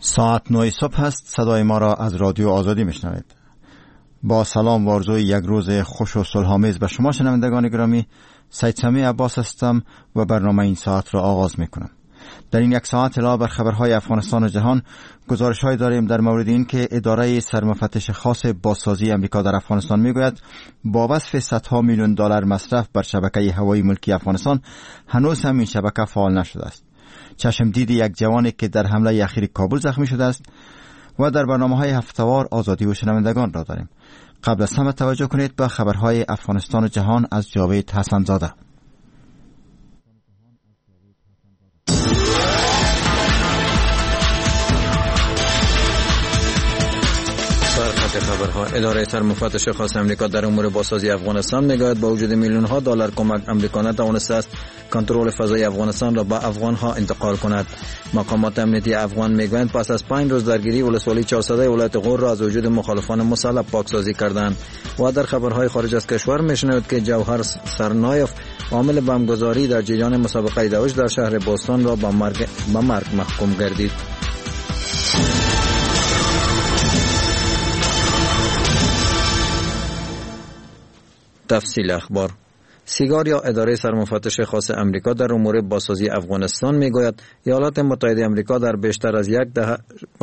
ساعت 9 صبح است. صدای ما را از رادیو آزادی میشنوید. با سلام و آرزوی یک روز خوش و صلح‌آمیز به شما شنوندگان گرامی، سید سمیع عباس هستم و برنامه این ساعت را آغاز میکنم. در این یک ساعت علاوه بر خبرهای افغانستان و جهان، گزارش‌هایی داریم در مورد این که اداره سرمفتش خاص بازسازی امریکا در افغانستان میگوید با وصف صدها میلیون دلار مصرف بر شبکه هوایی ملکی افغانستان هنوز هم این شبکه فعال نشده است. چشم دید یک جوانی که در حمله اخیر کابل زخمی شده است و در برنامه‌های هفته‌وار آزادی و شنوندگان را داریم. قبل از همه توجه کنید به خبرهای افغانستان و جهان از جاوید حسن‌زاده. خبرها. اداره سرمفتش خاص امریکا در امور بازسازی افغانستان میگوید با وجود میلیون ها دلار کمک امریکا نتوانسته است کنترل فضای افغانستان را به افغان ها انتقال کند. مقامات امنیتی افغان میگویند پس از 5 روز درگیری ولسوالی 400 ولایت غور را از وجود مخالفان مسلح پاکسازی کردند. و در خبرهای خارج از کشور میشنوید که جوهر سرنایف عامل بمبگذاری در جریان مسابقه دوش در شهر بوستون را به مرگ محکوم گردید. تفصیل اخبار. سیگار یا اداره سرمفتش خاص امریکا در امور بازسازی افغانستان میگوید ایالات متحده امریکا در بیشتر از یک دهه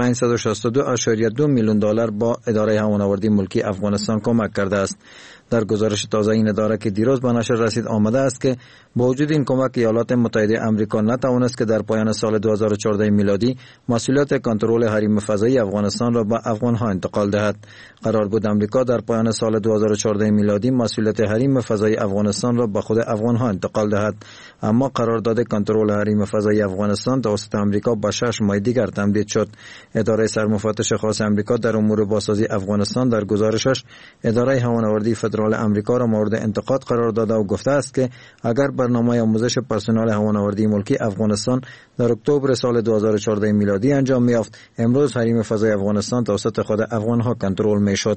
562.2 میلیون دلار با اداره هوانوردی ملکی افغانستان کمک کرده است. در گزارش تازه این اداره که دیروز به نشر رسید آمده است که با وجود این کمک ایالات متحده امریکا نتوانست که در پایان سال 2014 میلادی مسئولیت کنترل حریم فضایی افغانستان را به افغانها انتقال دهد. قرار بود امریکا در پایان سال 2014 میلادی مسئولیت حریم فضایی افغانستان را به خود افغانها انتقال دهد، اما قرارداد کنترل حریم فضایی افغانستان توسط امریکا به 6 ماه دیگر تمدید شد. اداره سرمفتش خاص امریکا در امور بازسازی افغانستان در گزارشش اداره هوانوردی فدرال امریکا را مورد انتقاد قرار داده و گفته است که اگر برنامه آموزش پرسنل هوانوردی ملکی افغانستان در اکتبر سال 2014 میلادی انجام می‌یافت، امروز حریم فضای افغانستان توسط خود افغانها کنترل می‌شد.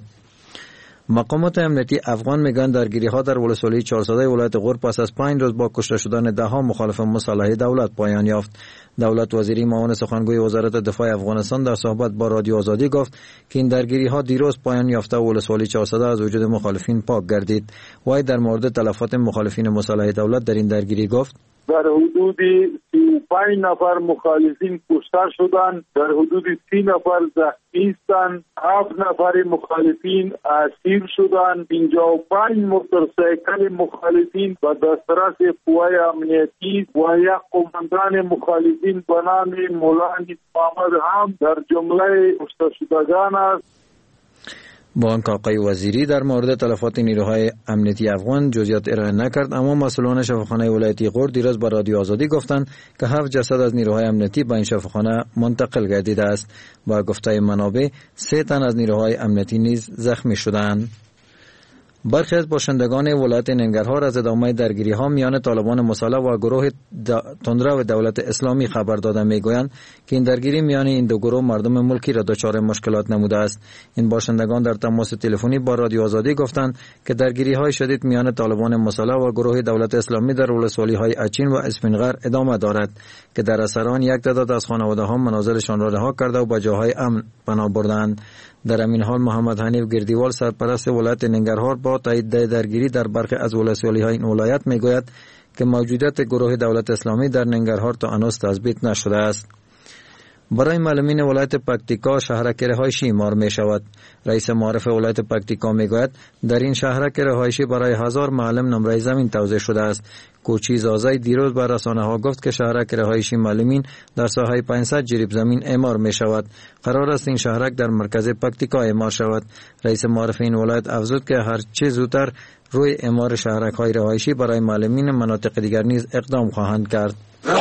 مقامات امنیتی افغان میگن درگیری‌ها در ولسوالی 400 ولایت غور پس از 5 روز با کشته شدن ده‌ها مخالف مسلح دولت پایان یافت. دولت وزیری معاون سخنگوی وزارت دفاع افغانستان در صحبت با رادیو آزادی گفت که این درگیری‌ها دیروز پایان یافته و ولسوالی 400 از وجود مخالفین پاک گردید. وی در مورد تلفات مخالفین مسلح دولت در این درگیری گفت در حدود 35 نفر مخالفین کشته شدند، در حدود 30 نفر زخمی هستند، 7 نفر مخالفین اسیر شدند، 55 موتورسیکل مخالفین به دسترس قوای امنیتی و یک قماندان مخالفین به نام مولانا محمد هم در جمله کشته شدگان است. با آنکه آقای وزیری در مورد تلفات نیروهای امنیتی افغان جزئیات ارائه نکرد، اما مسئولان شفاخانه ولایتی غور دیروز با رادیو آزادی گفتند که 7 جسد از نیروهای امنیتی به این شفاخانه منتقل گردیده است. با گفته منابع 3 تن از نیروهای امنیتی نیز زخمی شدند. برخی از باشندگان ولایت ننگرهار از ادامه درگیری‌ها میان طالبان مسلح و گروه تندرو دولت اسلامی خبر داده میگویند که این درگیری میان این دو گروه مردم ملکی را دچار مشکلات نموده است. این باشندگان در تماس تلفنی با رادیو آزادی گفتند که درگیری‌های شدید میان طالبان مسلح و گروه دولت اسلامی در ولسوالی‌های اچین و اسفندقر ادامه دارد که در اثر آن یک تعداد از خانواده‌ها منازلشان را رها کرده و به جاهای امن پناه بردند. در همین حال محمد حنیف گردیوال سرپرست ولایت ننگرهار با تایید درگیری در برخی از ولسوالی‌های این ولایت میگوید که موجودیت گروه دولت اسلامی در ننگرهار تا هنوز تثبیت نشده است. برای معلمین ولایت پکتیکا شهرک رهایشی اعمار می شود. رئیس معارف ولایت پکتیکا می گوید در این شهرک رهایشی برای 1000 معلم نمره زمین توزیع شده است. کوچی زازای دیروز بر رسانه ها گفت که شهرک رهایشی معلمین در ساحه 500 جریب زمین اعمار می شود. قرار است این شهرک در مرکز پکتیکا اعمار شود. رئیس معارف این ولایت افزود که هر چه زودتر روی اعمار شهرک های رهایشی برای معلمین مناطق دیگر نیز اقدام خواهند کرد.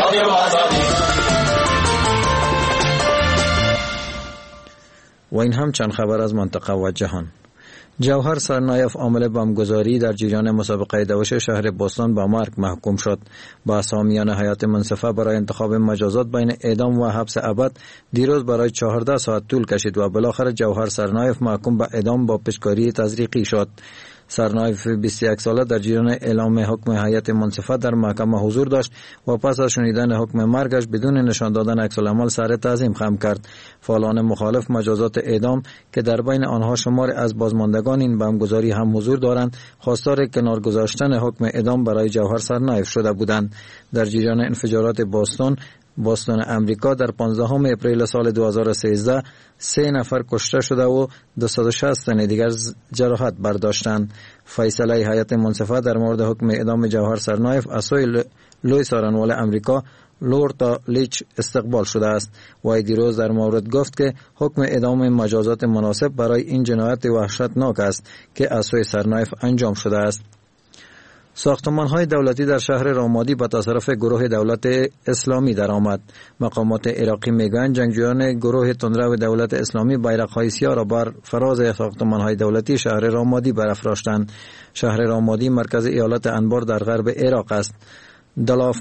و این هم چند خبر از منطقه و جهان. جوهر سرنایف عامل بمبگذاری در جریان مسابقه دوش شهر بوستون به مرگ محکوم شد. بحث میان حیات منصفه برای انتخاب مجازات بین اعدام و حبس ابد دیروز برای 14 ساعت طول کشید و بالاخره جوهر سرنایف محکوم به اعدام با پشتکاری تزریقی شد. سرنایف 21 ساله در جریان اعلام حکم هیئت منصفه در محکمه حضور داشت و پس از شنیدن حکم مرگش بدون نشان دادن عکس‌العمل سر تعظیم خم کرد. فعالان مخالف مجازات اعدام که در بین آنها شمار از بازماندگان این بمبگذاری هم حضور دارند، خواستار کنار گذاشتن حکم اعدام برای جوهر سرنایف شده بودند. در جریان انفجارات بوستون امریکا در 15 اپریل سال 2013 3 نفر کشته شده و 260 تن دیگر جراحت برداشتند. فیصله هیئت منصفه در مورد حکم اعدام جوهر سرنایف از سوی لوی سارنوال امریکا لورد لیچ استقبال شده است. وی دیروز در مورد گفت که حکم اعدام مجازات مناسب برای این جنایت وحشتناک است که از سوی سرنایف انجام شده است. ساختمان‌های دولتی در شهر رامادی به تصرف گروه دولت اسلامی درآمد. مقامات عراقی میگویند جنگجویان گروه تندرو دولت اسلامی بیرق‌های سیاه را بر فراز ساختمان‌های دولتی شهر رامادی برافراشتند. شهر رامادی مرکز ایالت انبار در غرب عراق است. دلاف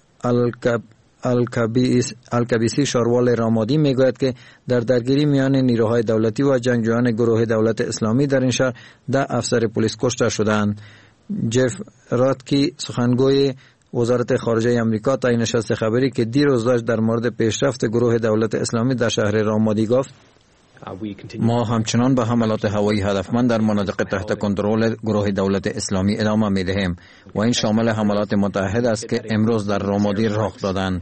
الکبیسی شاروال رامادی میگوید که در درگیری میان نیروهای دولتی و جنگجویان گروه دولت اسلامی در این شهر 10 افسر پلیس کشته شدند. جف راتکی سخنگوی وزارت خارجه امریکا تا این نشست خبری که دیروز داشت در مورد پیشرفت گروه دولت اسلامی در شهر رامادی گفت: ما همچنان به حملات هوایی هدفمند در مناطق تحت کنترل گروه دولت اسلامی ادامه می‌دهیم و این شامل حملات متعهد است که امروز در رامادی رخ دادند.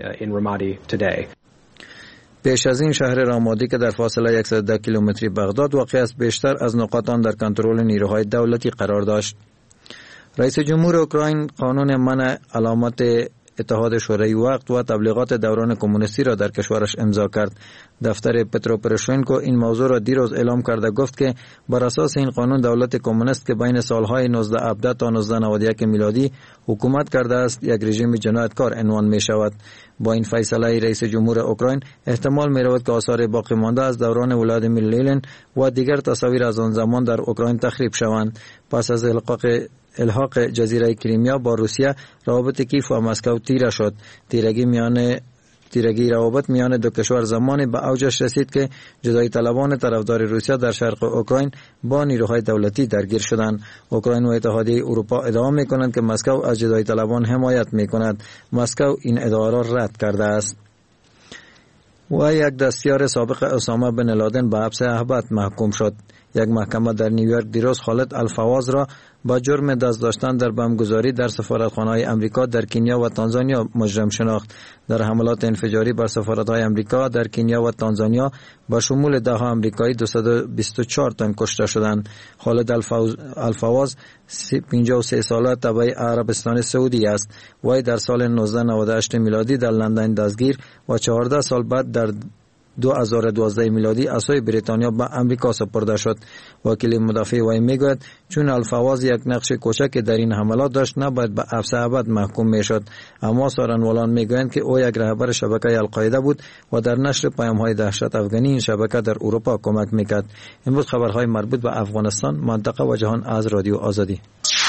پیش از این شهر رامادی که در فاصله 110 کیلومتری بغداد واقع است، بیشتر از نقاط آن در کنترل نیروهای دولتی قرار داشت. رئیس جمهور اوکراین قانون منع علامت اتحاد شوروی وقت و تبلیغات دوران کمونیستی را در کشورش امضا کرد. دفتر پترو پروشنکو این موضوع را دیروز اعلام کرده گفت که بر اساس این قانون دولت کمونیست که بین سالهای 1917 تا 1991 میلادی حکومت کرده است یک رژیم جنایتکار عنوان می شود. با این فیصله رئیس جمهور اوکراین احتمال می رود که آثار باقی مانده از دوران ولادیمیر لنین و دیگر تصاویر از آن زمان در اوکراین تخریب شوند. پس از الحاق جزیره کریمیا با روسیه، روابط کیف و مسکو تیره شد. تیرگی روابط میان دو کشور زمانی به اوجش رسید که جدایی طلبان طرفدار روسیه در شرق اوکراین با نیروهای دولتی درگیر شدند. اوکراین و اتحادیه اروپا ادعا می‌کنند که مسکو از جدایی طلبان حمایت می‌کند. مسکو این ادعا را رد کرده است. و یک دستیار سابق اسامه بن لادن به حبس ابد محکوم شد. یک محکمه در نیویورک دیروز خالد الفواز را با جرم دست داشتن در بمبگذاری در سفارتخانه‌های امریکا در کنیا و تانزانیا مجرم شناخت. در حملات انفجاری بر سفارت‌های امریکا در کنیا و تانزانیا با شمول 10 امریکایی 224 تن کشته شدند. خالد الفواز 53 ساله تبع عربستان سعودی است. وی در سال 1998 میلادی در لندن دستگیر و 14 سال بعد در 2012 میلادی از سوی بریتانیا به امریکا سپرده شد. وکیل مدافع وی میگوید چون الفواز یک نقش کوچک در این حملات داشت نباید به حبس ابد محکوم میشد، اما سارنوالان میگویند که او یک رهبر شبکه القاعده بود و در نشر پیام‌های دهشت افغانی این شبکه در اروپا کمک میکرد. امروز خبرهای مربوط به افغانستان، منطقه و جهان از رادیو آزادی.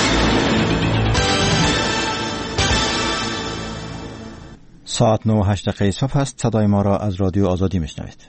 ساعت 9:08 صبح است. صدای ما را از رادیو آزادی میشنوید.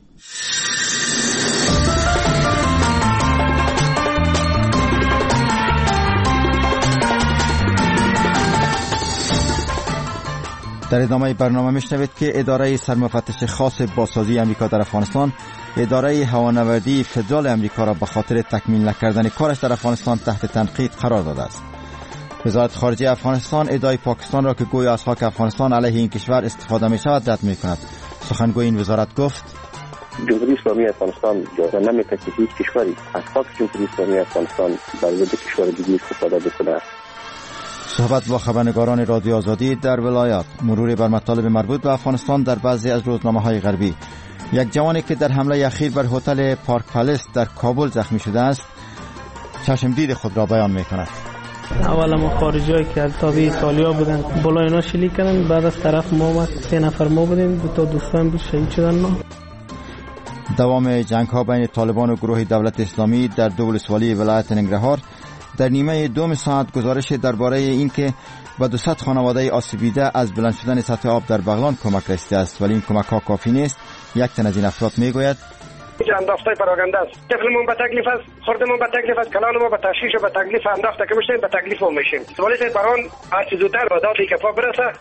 در ادامه برنامه میشنوید که اداره سرمفتش خاص بازسازی امریکا در افغانستان اداره هوانوردی فدرال امریکا را به خاطر تکمیل نکردن کارش در افغانستان تحت تنقید قرار داده است. وزارت خارجه افغانستان ادعای پاکستان را که گویا از خاک افغانستان علیه این کشور استفاده می شود رد می کند. سخنگوی این وزارت گفت: جمهوری اسلامی افغانستان اجازه نمی‌دهد که هیچ کشوری از خاک جمهوری اسلامی افغانستان بر ضد کشور دیگری استفاده بکند. صحبت با خبرنگاران رادیو آزادی در ولایات، مرور بر مطالب مربوط به افغانستان در بعضی از روزنامه‌های غربی. یک جوانی که در حمله اخیر بر هتل پارک پالیس در کابل زخمی شده است چشمدید خود را بیان می‌کند. اول ما خارجی‌ها که التابی ایتالیا بودن بالا اینا شلیک کردن، بعد از طرف ما اومد 3 نفر ما بودیم، 2 تا دوستان بود شهید شدن. دوام جنگ‌ها بین طالبان و گروه دولت اسلامی در دو ولسوالی ولایت ننگرهار در نیمه 2 ساعت گزارش درباره اینکه به 200 خانواده آسیبیده از بلند شدن سطح آب در بغلان کمک رسیده است، ولی این کمک‌ها کافی نیست. یک تن از این افراد میگوید: اینجا انداخته پراگنده است. طفلمون به تکلیف است، خردمون به تکلیف است، کلانمون به تشخیص و به تکلیف انداخته که میشیم، به تکلیف هم میشیم. ولی بران هرچی زودتر به داد کفا برسه.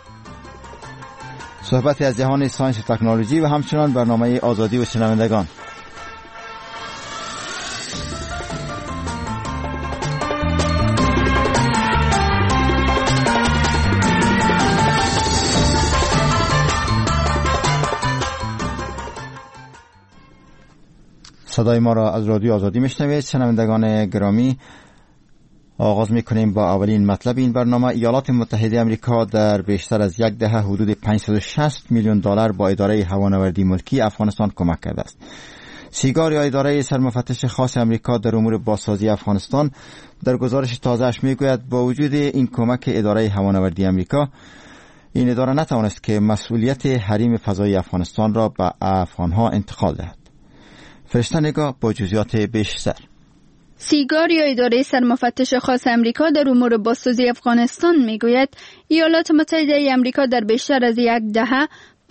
صحبت از جهان ساینس و تکنولوژی و همچنان برنامه آزادی و شنوندگان. صدای ما را از رادیو آزادی میشنوید. شنوندگان گرامی، آغاز میکنیم با اولین مطلب این برنامه. ایالات متحده آمریکا در بیشتر از یک دهه حدود 560 میلیون دلار با اداره هوانوردی ملکی افغانستان کمک کرده است. سیگار یا اداره سرمفتش خاص آمریکا در امور بازسازی افغانستان در گزارش تازه‌اش میگوید با وجود این کمک اداره هوانوردی آمریکا، این اداره نتوانست که مسئولیت حریم فضایی افغانستان را به افغانها انتقال دهد. فرشته نگاه با جزئیات بیشتر. سیگار یا اداره سرمفتش خاص امریکا در امور بازسازی افغانستان میگوید ایالات متحده آمریکا در بیشتر از یک دهه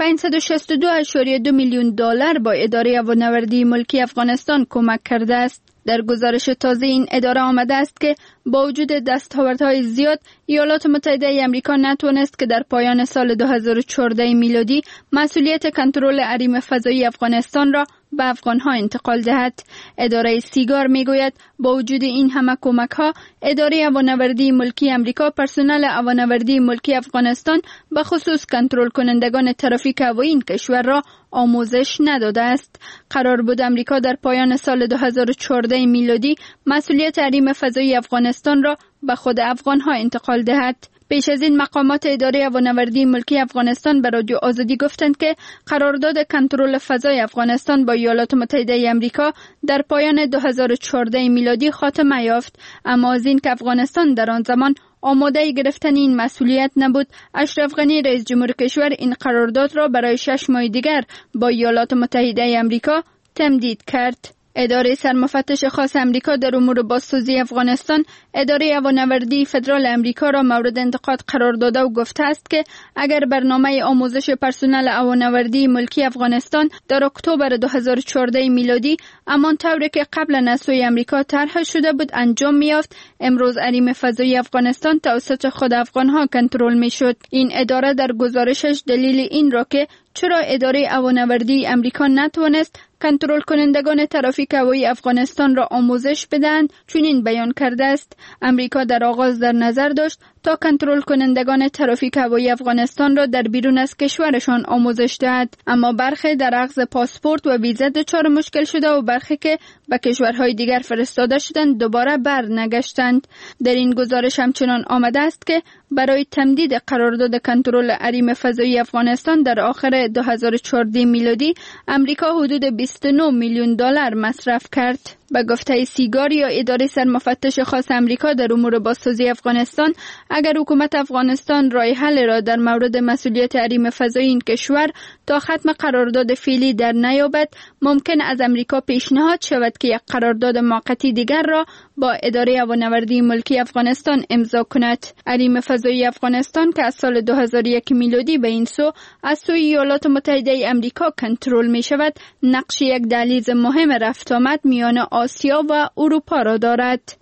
562.2 میلیون دلار با اداره هوانوردی ملکی افغانستان کمک کرده است. در گزارش تازه این اداره آمده است که با وجود دستاوردهای زیاد، ایالات متحده آمریکا نتوانست که در پایان سال 2014 میلادی مسئولیت کنترل حریم فضایی افغانستان را به افغانها انتقال دهد. اداره سیگار میگوید با وجود این همه کمک ها، اداره هوانوردی ملکی آمریکا پرسنل هوانوردی ملکی افغانستان به خصوص کنترل کنندگان ترافیک هوایی این کشور را آموزش نداده است. قرار بود آمریکا در پایان سال 2014 میلادی مسئولیت حریم فضایی افغانستان را به خود افغانها انتقال دهد. پیش از این مقامات اداره هوانوردی ملکی افغانستان به رادیو آزادی گفتند که قرارداد کنترل فضای افغانستان با ایالات متحده آمریکا در پایان 2014 میلادی خاتمه یافت، اما از این که افغانستان در آن زمان آماده گرفتن این مسئولیت نبود، اشرف غنی رئیس جمهور کشور این قرارداد را برای 6 ماه دیگر با ایالات متحده آمریکا تمدید کرد. اداره سرمفتش خاص امریکا در امور بازسازی افغانستان اداره هوانوردی فدرال امریکا را مورد انتقاد قرار داده و گفته است که اگر برنامه آموزش پرسنل هوانوردی ملکی افغانستان در اکتبر 2014 میلادی همان طوری که قبلا از سوی امریکا طرح شده بود انجام می‌یافت، امروز حریم فضایی افغانستان توسط خود افغانها کنترل می‌شد. این اداره در گزارشش دلیل این را که چرا اداره هوانوردی امریکا نتوانست کنترل کنندگان ترافیک هوایی افغانستان را آموزش بدهند چنین بیان کرده است. امریکا در آغاز در نظر داشت تا کنترل کنندگان ترافیک هوایی افغانستان را در بیرون از کشورشان آموزش دهد، اما برخی در اخذ پاسپورت و ویزا دچار مشکل شده و برخی که به کشورهای دیگر فرستاده شدند دوباره بر نگشتند. در این گزارش همچنان آمده است که برای تمدید قرارداد کنترل حریم فضایی افغانستان در آخر 2014 میلادی امریکا حدود 29 میلیون دلار مصرف کرد. به گفته سیگار یا اداره سرمفتش خاص امریکا در امور بازسازی افغانستان، اگر حکومت افغانستان راه حل را در مورد مسئولیت حریم فضایی این کشور تا ختم قرارداد فعلی در نیابد، ممکن از امریکا پیشنهاد شود که یک قرارداد موقتی دیگر را با اداره هوانوردی ملکی افغانستان امضا کند. حریم فضایی افغانستان که از سال 2001 میلادی به این سو از سوی ایالات متحده امریکا کنترل می شود، نقش یک دهلیز مهم رفت آمد میان آسیا و اروپا را دارد.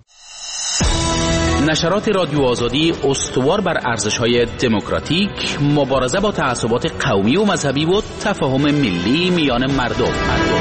نشرات رادیو آزادی استوار بر ارزش‌های دموکراتیک، مبارزه با تعصبات قومی و مذهبی و تفاهم ملی میان مردم.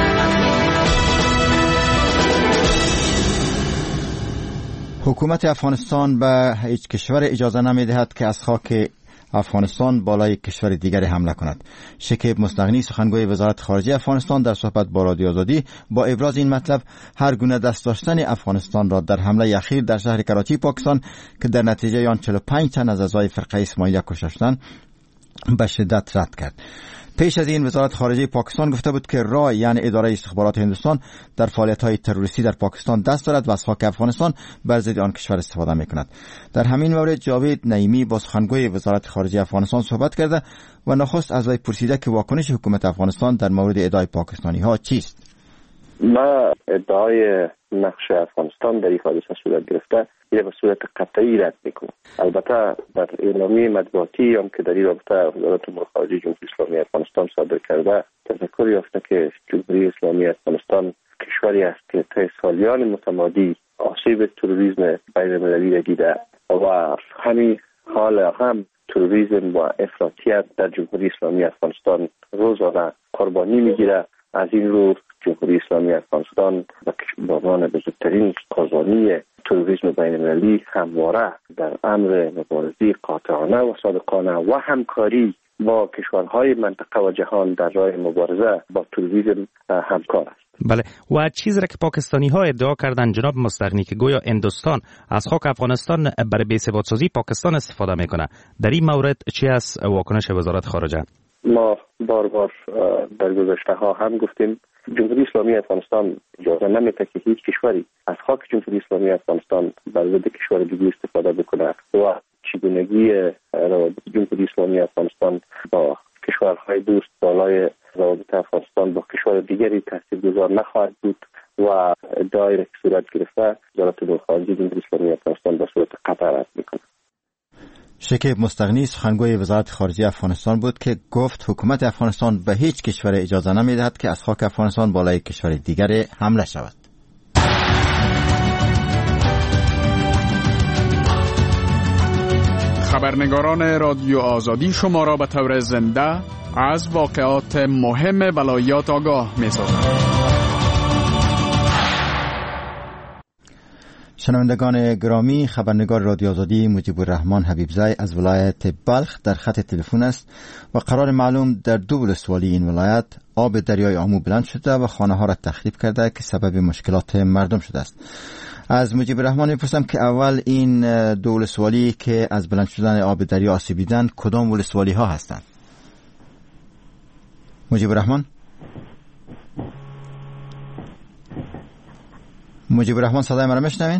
حکومت افغانستان به هیچ کشور اجازه نمی‌دهد که از خاک افغانستان بالای کشور دیگر حمله کند. شکیب مصدقی سخنگوی وزارت خارجه افغانستان در صحبت با رادیو آزادی با ابراز این مطلب هر گونه دست داشتن افغانستان را در حمله اخیر در شهر کراچی پاکستان که در نتیجه آن 45 تن از اعضای فرقه اسماعیلیه کشته شدند به شدت رد کرد. پیش از این وزارت خارجه پاکستان گفته بود که رای یعنی اداره استخبارات هندوستان در فعالیت‌های تروریستی در پاکستان دست دارد و از خاک افغانستان بر ضد آن کشور استفاده می‌کند. در همین مورد جاوید نعیمی با سخنگوی وزارت خارجه افغانستان صحبت کرده و نخست از وی پرسیده که واکنش حکومت افغانستان در مورد ادعای پاکستانی‌ها چیست. ما ادعای نقش افغانستان در این حادثه صورت گرفته این به صورت قطعی رد میکنه. البته در اعلامیه مطبوعاتی هم که در این رابطه وزارت امور خارجه جمهوری اسلامی افغانستان صادر کرده تذکر یافته که جمهوری اسلامی افغانستان کشوری است که طی سالیان متمادی آسیب تروریسم بین‌المللی را دیده و همین حال هم تروریسم و افراطیت در جمهوری اسلامی افغانستان روزانه قربانی میگیره. از این رو جمهوری اسلامی افغانستان به عنوان بزرگترین قربانی تروریسم بین‌المللی همواره در امر مبارزه قاطعانه و صادقانه و همکاری با کشورهای منطقه و جهان در راه مبارزه با تروریسم همکار است. بله، و چیزی را که پاکستانی ها ادعا کردن جناب مستغنی که گویا هندوستان از خاک افغانستان برای بی‌ثبات‌سازی پاکستان استفاده میکنه، در این مورد چی است واکنش وزارت خارجه؟ ما بار در گذشته ها هم گفتیم جمهوری اسلامی افغانستان اجازه نمیده که هیچ کشوری از خاک جمهوری اسلامی افغانستان بر ضد کشور دیگه استفاده بکنه و چگونگی روابط جمهوری اسلامی افغانستان با کشورهای دوست بالای روابط افغانستان با کشور دیگری تاثیرگذار نخواهد بود و ادعای که صورت گرفته وزارت امور خارجه جمهوری اسلامی افغانستان به صورت قطع رد میکنه. شکیب مستغنی سخنگوی وزارت خارجه افغانستان بود که گفت حکومت افغانستان به هیچ کشور اجازه نمیدهد که از خاک افغانستان بالای کشور دیگر حمله شود. خبرنگاران رادیو آزادی شما را به طور زنده از واقعات مهم ولایات آگاه می‌سازند. شنوندگان گرامی، خبرنگار رادیو آزادی مجیب الرحمن حبیبزی از ولایت بلخ در خط تلفن است و قرار معلوم در دو ولسوالی این ولایت آب دریای آمو بلند شده و خانه ها را تخریب کرده که سبب مشکلات مردم شده است. از مجیب الرحمن میپرسم که اول این دو ولسوالی که از بلند شدن آب دریا آسیب دیدند کدام ولسوالی ها هستند؟ مجیب الرحمن صدای مرا میشنوین؟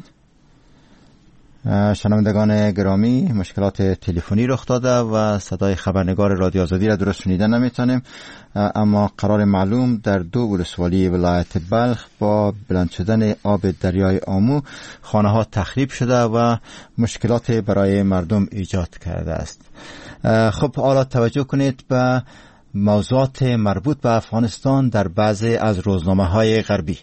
شنوندگان گرامی، مشکلات تلفنی رخ داده و صدای خبرنگار رادیو آزادی را درست شنیدن نمیتونیم، اما قرار معلوم در دو ولسوالی ولایت بلخ با بلند شدن آب دریای آمو خانه ها تخریب شده و مشکلات برای مردم ایجاد کرده است. خب حالا توجه کنید به موضوعات مربوط به افغانستان در بعضی از روزنامه‌های غربی.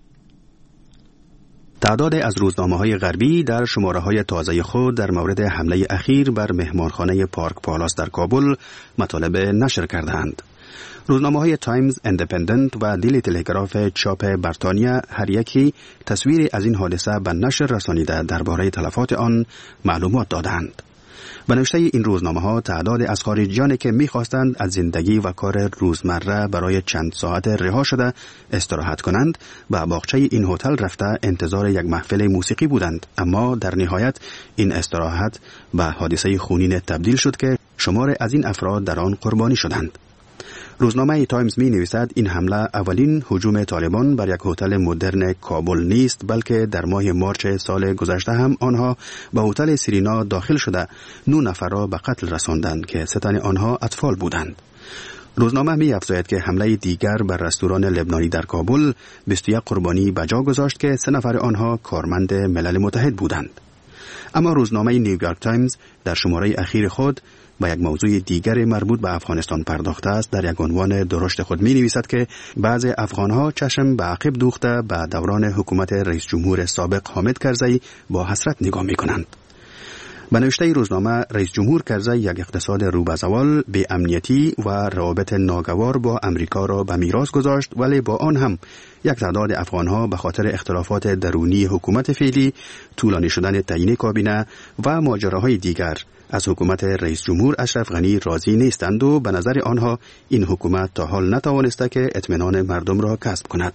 تعداد از روزنامه‌های غربی در شماره‌های تازه خود در مورد حمله اخیر بر مهمانخانه پارک پالاس در کابل مطالب نشر کردند. روزنامه‌های تایمز، ایندیپندنت و دیلی تلگراف چاپ بریتانیا هر یکی تصویری از این حادثه به نشر رسانیده درباره تلفات آن معلومات دادند. به نوشته این روزنامه‌ها تعداد از خارجیانی که می‌خواستند از زندگی و کار روزمره برای چند ساعت رها شده استراحت کنند به باغچه این هتل رفته انتظار یک محفل موسیقی بودند، اما در نهایت این استراحت به حادثه خونین تبدیل شد که شمار از این افراد در آن قربانی شدند. روزنامه تایمز می نویسد این حمله اولین هجوم طالبان بر یک هتل مدرن کابل نیست، بلکه در ماه مارچ سال گذشته هم آنها به هتل سیرینا داخل شده 9 نفر را به قتل رساندند که 3 تن آنها اطفال بودند. روزنامه می افزاید که حمله دیگر بر رستوران لبنانی در کابل 21 قربانی به جا گذاشت که 3 نفر آنها کارمند ملل متحد بودند. اما روزنامه نیویورک تایمز در شماره اخیر خود با یک موضوع دیگر مربوط به افغانستان پرداخته است. در یک عنوان درشت خود می نویسد که بعضی افغانها چشم به عقب دوخته به دوران حکومت رئیس جمهور سابق حامد کرزی با حسرت نگاه می کنند. به نوشته روزنامه رئیس جمهور کرزی یک اقتصاد رو به زوال، بی امنیتی و روابط ناگوار با امریکا را به میراث گذاشت، ولی با آن هم یک تعداد افغانها به خاطر اختلافات درونی حکومت فعلی، طولانی شدن تعیین کابینه و ماجراهای دیگر از حکومت رئیس جمهور اشرف غنی راضی نیستند و به نظر آنها این حکومت تا حال نتوانسته که اطمینان مردم را کسب کند.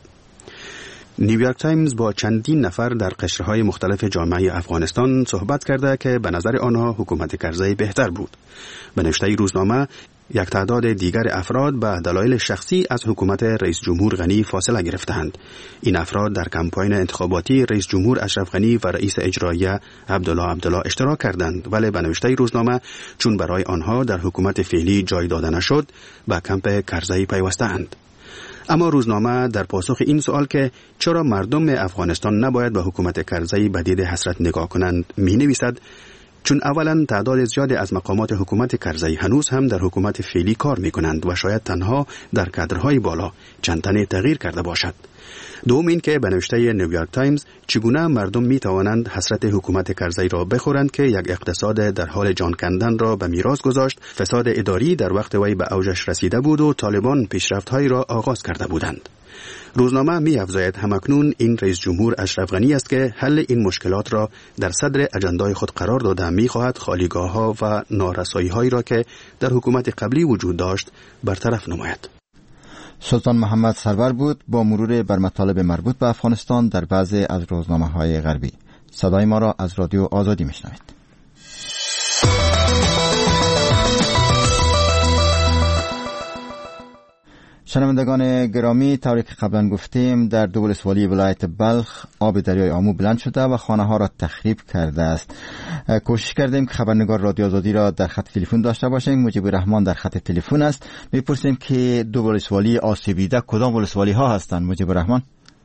نیویورک تایمز با چندین نفر در قشرهای مختلف جامعه افغانستان صحبت کرده که به نظر آنها حکومت کرزی بهتر بود. به نوشته روزنامه یک تعداد دیگر افراد به دلایل شخصی از حکومت رئیس جمهور غنی فاصله گرفتند. این افراد در کمپاین انتخاباتی رئیس جمهور اشرف غنی و رئیس اجرایی عبدالله اشتراک کردند، ولی به نوشته روزنامه چون برای آنها در حکومت فعلی جای داده نشد به کمپ کرزی پیوسته‌اند. اما روزنامه در پاسخ این سوال که چرا مردم افغانستان نباید به حکومت کرزی به دید حسرت نگاه کنند می نویسد چون اولا تعداد زیادی از مقامات حکومت کرزی هنوز هم در حکومت فعلی کار می کنند و شاید تنها در کادرهای بالا چند تنه تغییر کرده باشد. دوم این که به نوشته نیویورک تایمز چگونه مردم می توانند حسرت حکومت کرزی را بخورند که یک اقتصاد در حال جان کندن را به میراث گذاشت، فساد اداری در وقت وی به اوجش رسیده بود و طالبان پیشرفت‌هایی را آغاز کرده بودند. روزنامه می افزاید همکنون این رئیس جمهور اشرف غنی است که حل این مشکلات را در صدر اجندای خود قرار داده می خواهد خالیگاه‌ها و نارسایی‌هایی را که در حکومت قبلی وجود داشت برطرف نماید. سلطان محمد سرور بود با مرور بر مطالب مربوط به افغانستان در بعضی از روزنامه‌های غربی. صدای ما را از رادیو آزادی میشنوید. شنوندگان گرامی، طوری که قبلا گفتیم در دو ولسوالی ولایت بلخ آب دریای آمو بلند شده و خانه ها را تخریب کرده است. کوشش کردیم که خبرنگار رادیو آزادی را در خط تلفن داشته باشیم. مجیب الرحمن در خط تلفن است. میپرسیم که دو ولسوالی آسیب دیده کدام ولسوالی ها هستند؟ مجیب الرحمن.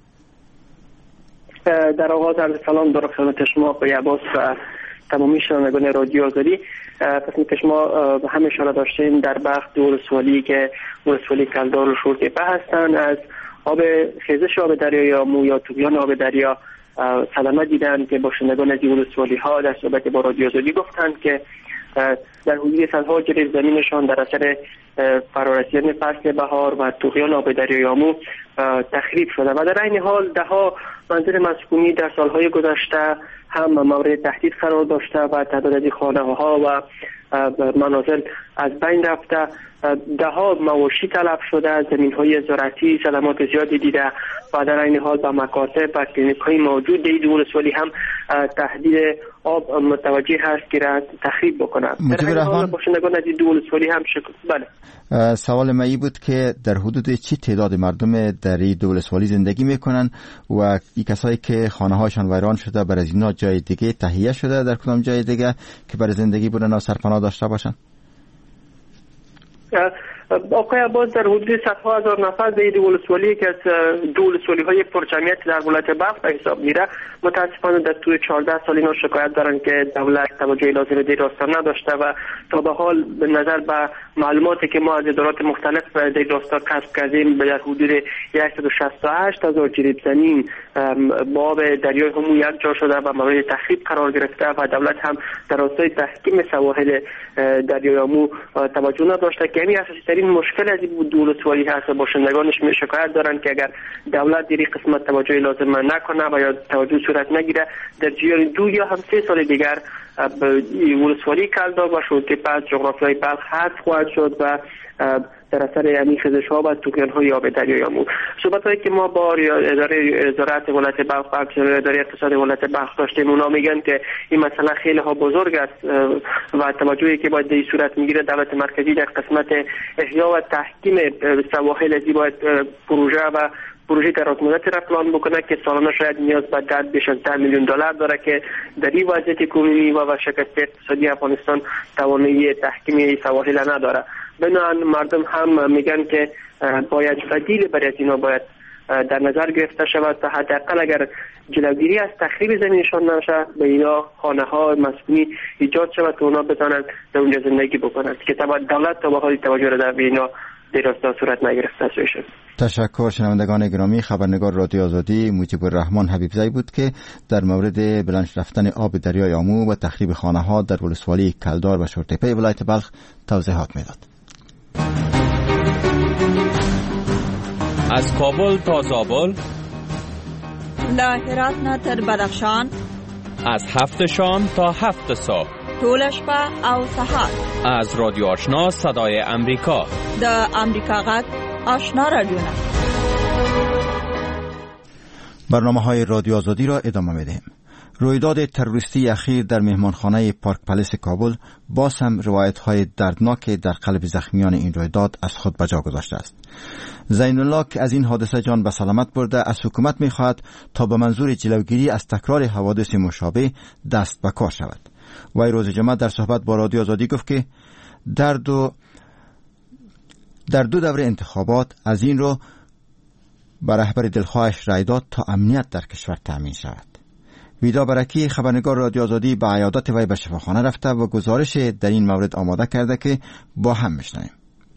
در آغاز عرض سلام دارم خدمت شما آقای عباس و تمامی شنوندگان رادیو آزادی. پس که شما هم اشاره داشتیم در بلخ دو ولسوالی که ولسوالی کلدار و شورتپه هستند از آب خیزش آب دریای آمو یا طوفان آب دریا صدمه دیدند که باشندگان از این ولسوالی ها در صحبت با رادیو آزادی گفتند که در حدود صدها جریب زمینشان در اثر فرارسیدن فصل بهار و طوفان آب دریای آمو تخریب شده و در این حال دهها منزل مسکونی در سالهای گذشته هم مورد تهدید قرار داشته و تعداد خانه‌ها و منازل از بین رفته، دهها مواشی تلف شده، زمین‌های زراعتی صدمات زیادی دیده و در این حال با مکاتب و کلینیک‌های موجود در این ولسوالی هم تهدید آب متوجه هست که را تخریب بکنه. در این حال باشندگان از این دو ولسوالی هم بله. سوال من بود که در حدود چی تعداد مردم در این دو ولسوالی زندگی میکنن و این کسایی که خانه‌هاشان ویران شده برای از اینا جای دیگه تهیه شده در کدام جای دیگه که برای زندگی بودن و سرپناه داشته باشن؟ آقای عباس در حدود صدها هزار نفر در این ولسوالی که از دو ولسوالی‌های پرجمعیت در ولایت بلخ به حساب میره متاسفانه در طول 14 سال اینا شکایت دارن که دولت توجه لازم در راستان نداشته و تا به حال به نظر به معلوماتی که ما از ادارات مختلف در راستان کسب کردیم در حدود 168,000 جریب زمین با آب دریای آمو یک جا شده و مورد تخریب قرار گرفته و دولت هم در راستای تحکیم سواحل دریای آمو توجه نداشته که همین اساسی ترین مشکل از این دو ولسوالی هست و باشندگانش شکایت دارن که اگر دولت در این قسمت توجه لازم نکنه و یا توجه صورت نگیره در جریان 2 یا هم 3 سال دیگر ولسوالی کلدار و شورتپه از جغرافیای بلخ حذف خواهد شد و در اثر همین خیزش‌ها و طوفان‌های آب دریای آمو. صحبت‌هایی که ما با اداره زراعت ولایت بلخ و اداره اقتصاد ولایت بلخ داشتیم اونا میگن که این مسئله خیلی ها بزرگ است و توجهی که باید در این صورت میگیره دولت مرکزی در قسمت احیا و تحکیم سواحل ازی باید پروژه در مدت را پلان بکنه که سالانه شاید نیاز به درد بیش از $10 میلیون داره که در این وضعیت کنونی و شکست اقتصادی افغانستان توانایی تحکیم سواحل نداره. بنابراین مردم هم میگن که باید بدیل برای اینا باید در نظر گرفته شود تا حداقل اگر جلوگیری از تخریب زمینشان نشه به اینا خانه‌ها مسکونی ایجاد شود که اونا بتونن در اونجا زندگی بکنن که دولت تا به حال توجه را در اینا درستا صورت نگرفته شد. تشکر. شنوندگان گرامی، خبرنگار رادیو آزادی مجیب الرحمن حبیبزی بود که در مورد بلند رفتن آب دریای آمو و تخریب خانه‌ها در ولسوالی کلدار و شورتپه ولایت بلخ توضیحات میداد. از کابل تا زابل، له هرات نه تر بدخشان، از 7 شام تا 7 صبح، ټول شپه او سهار، از رادیو آشنا صدای امریکا، د امریکا غږ آشنا رادیو. برنامه‌های رادیو آزادی را ادامه می‌دهیم. رویداد تروریستی اخیر در مهمانخانه پارک پالیس کابل باز هم روایت‌های دردناک در قلب زخمیان این رویداد از خود به جا گذاشته است. زین الله که از این حادثه جان به سلامت برده از حکومت می‌خواهد تا به منظور جلوگیری از تکرار حوادث مشابه دست به کار شود. وی روز جمعه در صحبت با رادیو آزادی گفت که در دو دوره انتخابات از این رو به رهبر دلخواهش رای داد تا امنیت در کشور تأمین شود. ویدا برکی خبرنگار رادیو آزادی به عیادت وی به شفاخانه رفته و گزارش در این مورد آماده کرده که با هم میشنویم.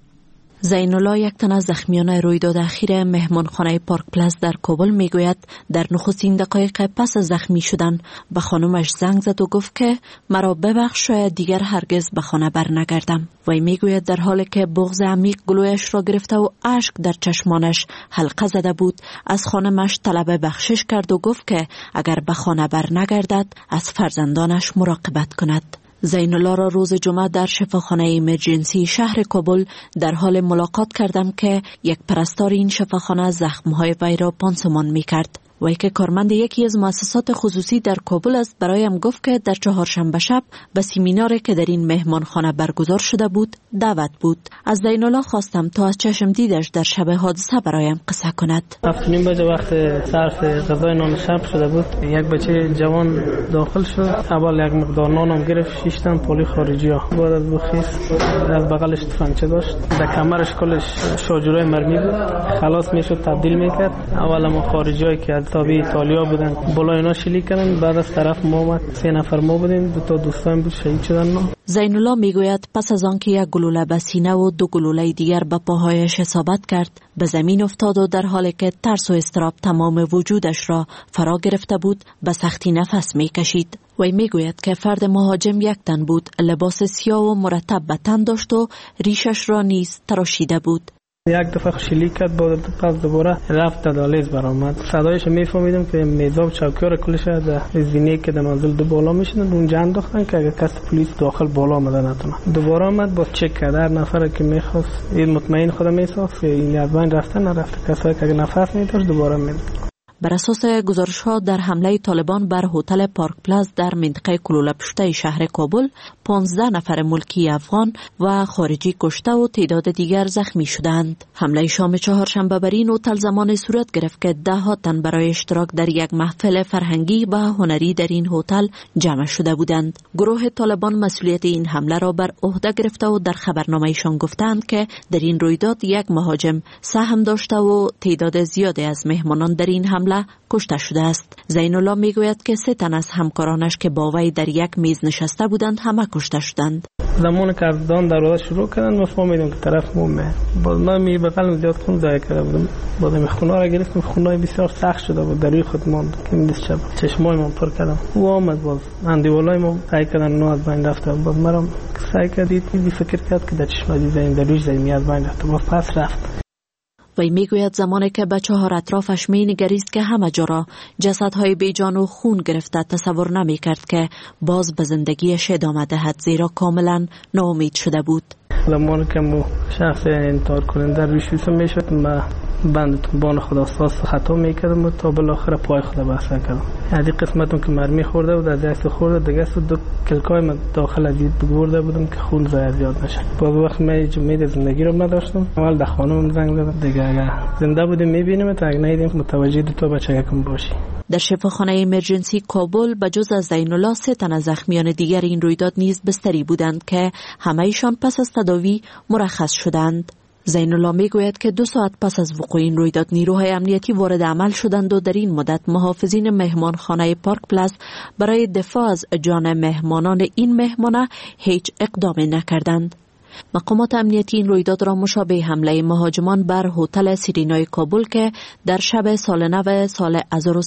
زین الله، یک تن از زخمیان رویداد اخیر مهمانخانه پارک پلاس در کابل میگوید در نخستین دقایق پس از زخمی شدن به خانمش زنگ زد و گفت که مرا ببخش، شاید دیگر هرگز به خانه برنگردم. وی میگوید در حالی که بغض عمیق گلویش را گرفته و اشک در چشمانش حلقه زده بود، از خانمش طلب بخشش کرد و گفت که اگر به خانه برنگردد از فرزندانش مراقبت کند. زین الله را روز جمعه در شفاخانه ایمرجنسی شهر کابل در حال ملاقات کردم که یک پرستار این شفاخانه زخم‌های وی را پانسمان می‌کرد. وی که کارمند یکی از مؤسسات خصوصی در کابل است برایم گفت که در چهارشنبه شب به سمیناری که در این مهمانخانه برگزار شده بود دعوت بود. از زین الله خواستم تا از چشم دیدش در شب حادثه برایم قصه کند. 7:30 بجه وقت صرف غذای نان شب شده بود. یک بچه جوان داخل شد. اول یک مقدار نانم گرفت، 6 تا پلی خارجی‌ها. بعد از بخیس از بغلش تفنگچه داشت. در کمرش کلش شاجورای مرمی بود. خلاص میشد تبدیل میکرد. اول ما خارجی‌ها که تابع ایتالیا بودن بالا اینا شلیک کردن. بعد از طرف ما اومد 3 نفر ما بودیم، 2 تا دوستان بود شهید شدن. زین الله میگوید پس از آنکه یک گلوله به سینه و 2 گلوله دیگر به پاهایش اصابت کرد به زمین افتاد و در حالی که ترس و اضطراب تمام وجودش را فرا گرفته بود به سختی نفس میکشید. وی میگوید که فرد مهاجم یک تن بود، لباس سیاه و مرتب به تن داشت و ریشش را نیز تراشیده بود. یک دفعه شلیک کرد، بعد پس دوباره رفت دالیز برآمد. صدایش میفهمیدم که میزاب چوکی‌ها کلش در زینه که در منزل 2 بالا میشدن اونجا انداختن که اگه کس پلیس داخل بالا آمده نتونه. دوباره آمد با چک کرد هر نفر که میخواست این مطمئن خودم میساخت که این از بین رفته نرفته. کسایی که اگه نفس می‌داشت دوباره می‌داد. بر اساس گزارش‌ها در حمله طالبان بر هتل پارک پلاس در منطقه کلوله پشته شهر کابل 15 نفر ملکی افغان و خارجی کشته و تعداد دیگر زخمی شدند. حمله شام چهارشنبه بر این هتل زمان صورت گرفت که 10 تن برای اشتراک در یک محفل فرهنگی و هنری در این هتل جمع شده بودند. گروه طالبان مسئولیت این حمله را بر عهده گرفته و در خبرنامه‌شان گفتند که در این رویداد یک مهاجم سهم داشته و تعداد زیادی از مهمانان در این حمله کشته شده است. زین الله میگوید که 3 تن از همکارانش که با وی در یک میز نشسته بودند همه کشته شدند. زمان که از دان دروازه شروع کردن ما فهمیدیم که طرف مومه. باز ما می بغل زیاد خون ضایع کرده بودم. بعد می خونه را گرفتم، خونای بسیار سخت شده بود. در روی خود ماند که این شب چشمای من پر کردم. او آمد باز اندیولای ما سعی کردن نو از بین رفته. باز مرا سعی کردید می فکر کرد که در چشمای زمین در روی زمین از بین رفته. باز پس رفت. وی میگوید زمانی که بچه‌ها اطرافش مینگریست که همه جا را جسدهای بیجان و خون گرفته تصور نمی‌کرد که باز به زندگیش ادامه دهد، زیرا کاملا ناامید شده بود. زمانی که مو شخص انتحار کننده رویش میشد ما بند بان خدا ساز خطا میکردم تا بالاخره پای خدا بسته کردم. یعنی قسمتون که مرمی خورده بود از دست خورده دیگه 2 کلکای من داخل از دید بگورده بودم که خون زیاد نشه. باز وقت من امید زندگی رو نداشتم. اول به خانم زنگ زدم دیگه اگه زنده بودیم میبینیم تا اگه نیدیم متوجه 2 تا بچه‌کم باشی. در شفاخانه ایمرجنسی کابل بجز از زین الله 3 تن از زخمیان دیگر این رویداد نیز بستری بودند که همه ایشان پس از تداوی مرخص شدند. زین الله میگوید که 2 ساعت پس از وقوع این رویداد نیروهای امنیتی وارد عمل شدند و در این مدت محافظین مهمانخانه پارک پلاس برای دفاع از جان مهمانان این مهمانه هیچ اقدامی نکردند. مقامات امنیتی این رویداد را مشابه حمله مهاجمان بر هتل سیرینای کابل که در شب سال نو سال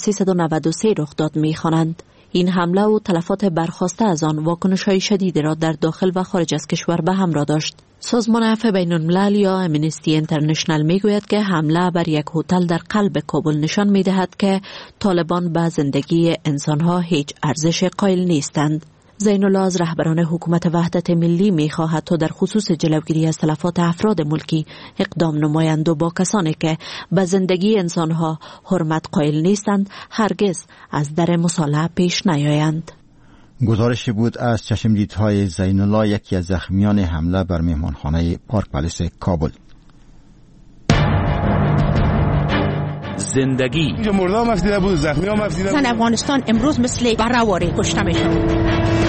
1393 رخ داد می‌خوانند. این حمله و تلفات برخاسته از آن واکنش‌های شدیدی را در داخل و خارج از کشور به همراه داشت. سازمان عفو بین‌الملل یا امنستی اینترنشنال میگوید که حمله بر یک هتل در قلب کابل نشان می‌دهد که طالبان به زندگی انسان‌ها هیچ ارزش قائل نیستند. زین الله از رهبران حکومت وحدت ملی می‌خواهد تا در خصوص جلوگیری از تلفات افراد ملکی اقدام نمایند و با کسانی که به زندگی انسانها حرمت قائل نیستند هرگز از در مصالحه پیش نیایند. گزارشی بود از چشمدیدهای زین الله، یکی از زخمیان حمله بر مهمانخانه پارک پالیس کابل. زندگی مردم مفدیده بود، زخمی ها مفدیده بود. افغانستان امروز مثل برآوری کشته میشد.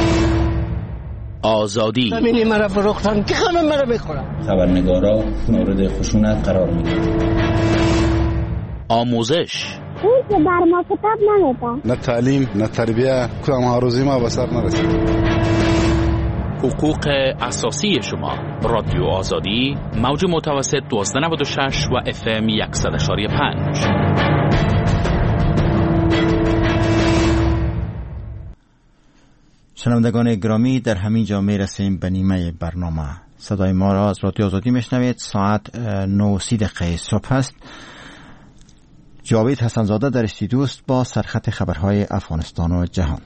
آزادی همینی مرا فروختن که همه مرا بخورن. خبرنگارا مورد خشونت قرار میگیرند. آموزش. اون که بر ما کتاب نمیده. نه تعلیم نه تربیه، کدام هاروزی ما به سر نرسید. حقوق اساسی شما. رادیو آزادی، موج متوسط 1296 و FM 100.5. شنوندگان گرامی، در همین جا میرسیم به نیمه برنامه. صدای ما را از رادیو آزادی میشنوید. ساعت 9:30 صبح است. جاوید حسنزاده در استودیو است با سرخط خبرهای افغانستان و جهان.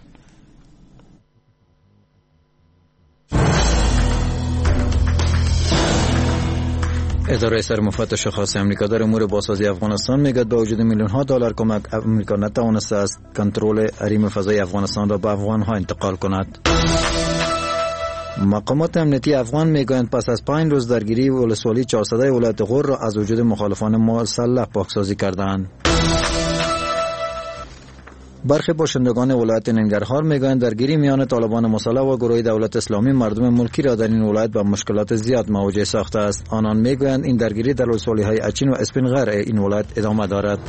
اداره سرمفتش خاص امریکا در امور بازسازی افغانستان میگوید با وجود میلیون ها دلار کمک، امریکا نتوانسته است کنترل حریم فضای افغانستان را به افغان ها انتقال کند. مقامات امنیتی افغان میگویند پس از 5 روز درگیری ولسوالی 400 ولایت غور را از وجود مخالفان مسلح پاکسازی کردند. برخی باشندگان ولایت ننگرهار میگویند درگیری میان طالبان مسلح و گروه دولت اسلامی مردم ملکی را در این ولایت به مشکلات زیاد مواجه ساخته است. آنان میگویند این درگیری در ولسوالی‌های اچین و اسپینغر این ولایت ادامه دارد.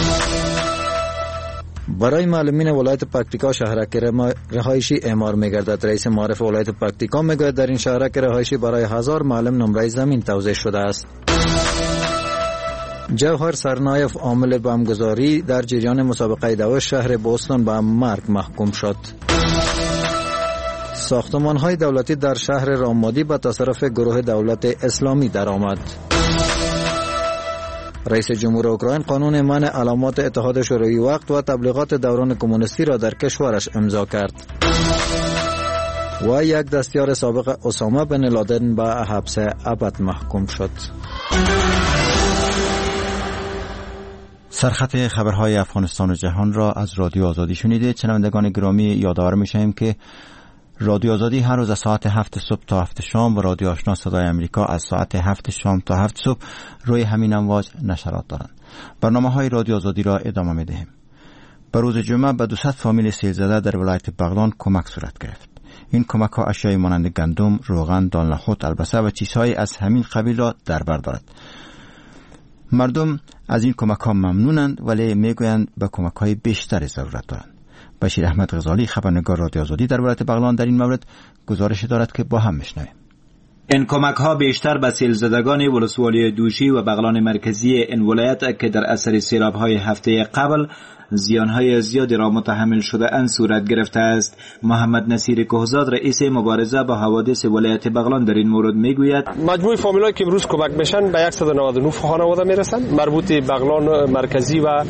برای معلمین ولایت پکتیکا شهرک رهایشی اعمار میگردد. رئیس معارف ولایت پکتیکا میگوید در این شهرک رهایشی برای 1000 معلم نمره زمین توزیع شده است. جوهر سرنایف عامل بمبگذاری در جریان مسابقه دوش شهر بوستون به مرگ محکوم شد. ساختمان‌های دولتی در شهر رامادی به تصرف گروه دولت اسلامی درآمد. رئیس جمهور اوکراین قانون منع علامات اتحاد شوروی وقت و تبلیغات دوران کمونیستی را در کشورش امضا کرد. و یک دستیار سابق اسامه بن لادن به حبس ابد محکوم شد. سرخط خبرهای افغانستان و جهان را از رادیو آزادی شنیدید. شنوندگان گرامی، یادآور می‌شویم که رادیو آزادی هر روز از ساعت 7 صبح تا 7 شام و رادیو آشنا صدای امریکا از ساعت 7 شام تا 7 صبح روی همین امواج نشرات دارند. برنامه‌های رادیو آزادی را ادامه می‌دهیم. به روز جمعه به 200 فامیل سیل زده در ولایت بغلان کمک صورت گرفت. این کمک‌ها اشیای مانند گندم، روغن، دال نخود، البسه و چیزهای از همین قبیل را در بر دارد. مردم از این کمک‌ها ممنونند، ولی میگویند به کمک‌های بیشتری ضرورت دارند. بشیر احمد غزالی، خبرنگار رادیو آزادی در ولایت بغلان، در این مورد گزارش دارد که با هم میشنویم. این کمک‌ها بیشتر به سیلزدگان ولسوالی دوشی و بغلان مرکزی این ولایت که در اثر سیلاب‌های هفته قبل زیانهای زیادی را متحمل شده اند صورت گرفته است. محمد نصیر کهزاد، رئیس مبارزه با حوادث ولایت بغلان، در این مورد میگوید مجموع فامیلایی که امروز کمک میشن به 199 خانواده میرسن، مربوط بغلان مرکزی و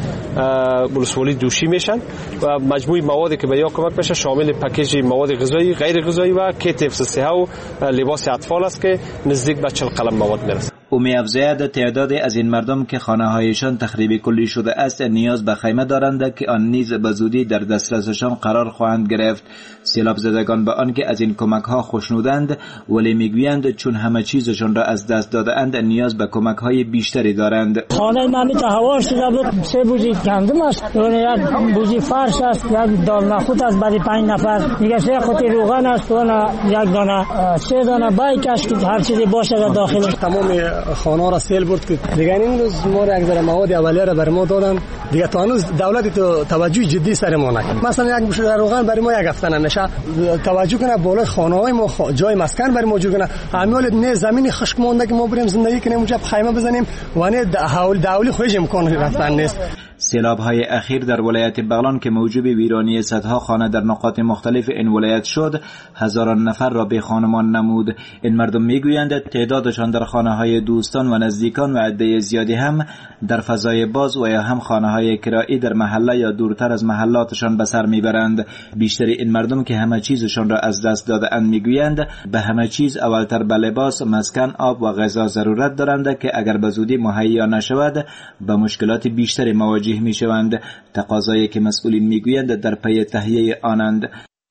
ولسوالی دوشی میشن و مجموع موادی که به یا کمک میشه شامل پکیج مواد غذایی، غیر غذایی و کیت حفظ صحه و لباس اطفال است که نزدیک به 40 قلم مواد میرسه. او می‌افزاید تعدادی از این مردم که خانه‌هایشان تخریب کلی شده است نیاز به خیمه دارند که آن نیز به زودی در دسترسشان قرار خواهند گرفت. سیلاب زدگان به آن که از این کمک‌ها خوشنودند، ولی می‌گویند چون همه چیزشان را از دست داده‌اند نیاز به کمک‌های بیشتری دارند. خانه من تهوار شده بود، 3 بوجی گندم است، یک بوجی فرش است، یک دال نخود است برای 5 نفر، دیگه 3 قطعه روغن است و یک دانه 3 دانه بایک است که هر چیزی باشه در داخل. تمام خانه را سیل برد که دیگه این روز ما را یک ذره مواد اولیه را برای ما دادن، دیگه تا هنوز دولت تو توجه جدی سر ما نکرد. مثلا یک بوش روغن برای ما یک هفته نمیشه، توجه کنه بالای خانه‌های ما جای مسکن برای ما جور کنه. همین نه زمین خشک مونده که ما بریم زندگی کنیم اونجا خیمه بزنیم و نه داولی خودش امکان رفتن نیست. سیلاب‌های اخیر در ولایت بغلان که موجب ویرانی صدها خانه در نقاط مختلف این ولایت شد، هزاران نفر را بی خانمان نمود. این مردم میگویند تعدادشان در خانه‌های دوستان و نزدیکان و عده زیادی هم در فضای باز و یا هم خانه‌های کرایی در محله یا دورتر از محلاتشان به سر میبرند. بیشتر این مردم که همه چیزشان را از دست داده‌اند میگویند به همه چیز اولتر به لباس، مسکن، آب و غذا ضرورت دارند که اگر به زودی مهیا نشود به مشکلات بیشتری مواجه میشوند. تقاضایی که مسئولین میگویند در پی تهیه آنند.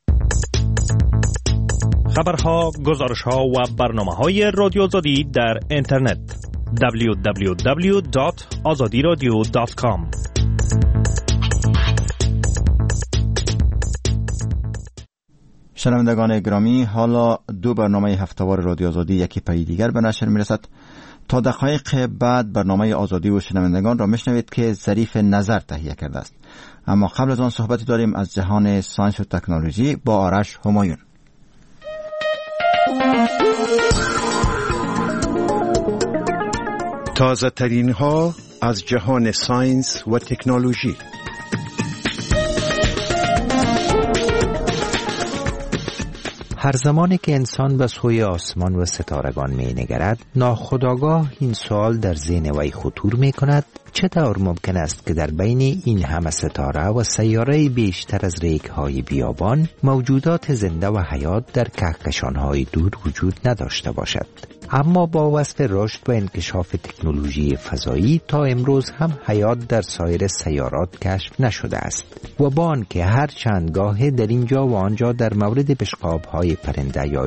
خبرها، گزارشها و برنامه‌های رادیو آزادی در اینترنت www.azadiradio.com. شنوندگان گرامی، حالا 2 برنامه هفته‌وار رادیو آزادی یکی پی دیگر به نشر میرسد. تا دقایق بعد برنامه آزادی و شنوندگان را میشنوید که ظریف نظر تهیه کرده است. اما قبل از آن صحبتی داریم از جهان ساینس و تکنولوژی با آرش همایون. تازه ترین ها از جهان ساینس و تکنولوژی. هر زمانی که انسان به سوی آسمان و ستارگان می نگرد، ناخودآگاه این سوال در ذهن وی خطور می کند: چطور ممکن است که در بین این همه ستاره و سیاره بیشتر از ریگ‌های بیابان موجودات زنده و حیات در کهکشان‌های دور وجود نداشته باشد؟ اما با وصف رشد و انکشاف تکنولوژی فضایی تا امروز هم حیات در سایر سیارات کشف نشده است و با آنکه هر چند گاه در اینجا و آنجا در مورد بشقاب‌های پرنده یا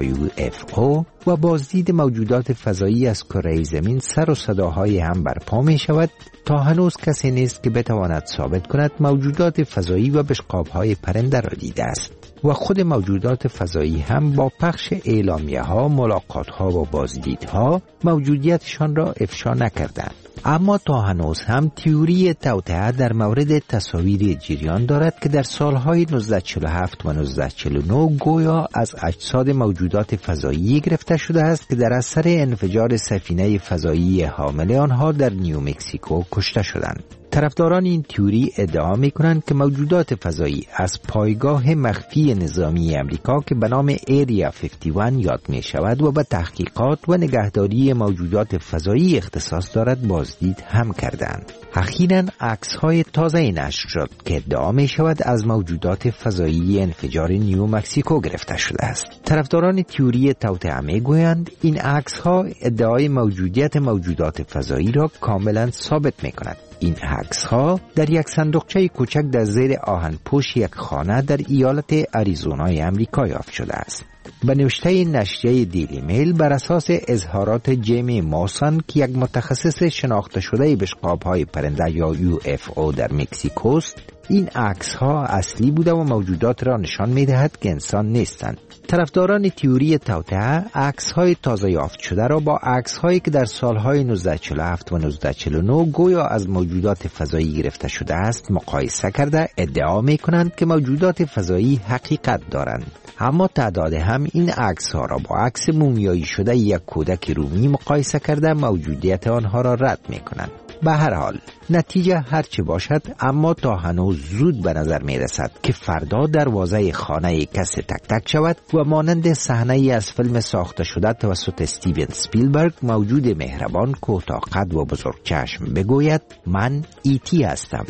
UFO و بازدید موجودات فضایی از کره زمین سر و صداهای هم برپا می شود، تا هنوز کسی نیست که بتواند ثابت کند موجودات فضایی و بشقاب‌های پرنده را دیده است. و خود موجودات فضایی هم با پخش اعلامیه‌ها، ملاقات‌ها و بازدیدها موجودیتشان را افشا نکردند. اما تا هنوز هم تئوری توطئه در مورد تصاویر جریان دارد که در سالهای 1947 و 1949 گویا از اجساد موجودات فضایی گرفته شده است که در اثر انفجار سفینه فضایی حامل آنها در نیومکسیکو کشته شدند. طرفداران این تئوری ادعا می‌کنند که موجودات فضایی از پایگاه مخفی نظامی امریکا که به نام ایریا 51 یاد می‌شود و به تحقیقات و نگهداری موجودات فضایی اختصاص دارد بازدید هم کردند. اخیراً عکس‌های تازه نشر شد که ادعا می‌شود از موجودات فضایی انفجار نیومکسیکو گرفته شده است. طرفداران تئوری توطئه می‌گویند این عکس‌ها ادعای موجودیت موجودات فضایی را کاملاً ثابت می‌کند. این عکس‌ها در یک صندوقچه کوچک در زیر آهن‌پوش یک خانه در ایالت آریزونای امریکا یافت شده است. به نوشته نشریه دیلی میل بر اساس اظهارات جیمی موسن که یک متخصص شناخته شده بشقاب‌های پرنده یا UFO در مکزیکو است، این عکس‌ها اصلی بوده و موجودات را نشان می‌دهد که انسان نیستند. طرفداران تئوری توطئه عکس‌های تازه یافت شده را با عکس‌هایی که در سال‌های 1947 و 1949 گویا از موجودات فضایی گرفته شده است مقایسه کرده ادعا می‌کنند که موجودات فضایی حقیقت دارند. اما تعداد هم این عکس‌ها را با عکس مومیایی شده یک کودک رومی مقایسه کرده موجودیت آنها را رد می‌کنند. به هر حال نتیجه هرچی باشد، اما تا هنوز زود به نظر می رسد که فردا دروازه خانه کسی تک تک شود و مانند صحنه‌ای از فیلم ساخته شده توسط استیون اسپیلبرگ موجود مهربان کوتاه قد و بزرگ چشم بگوید من ایتی هستم.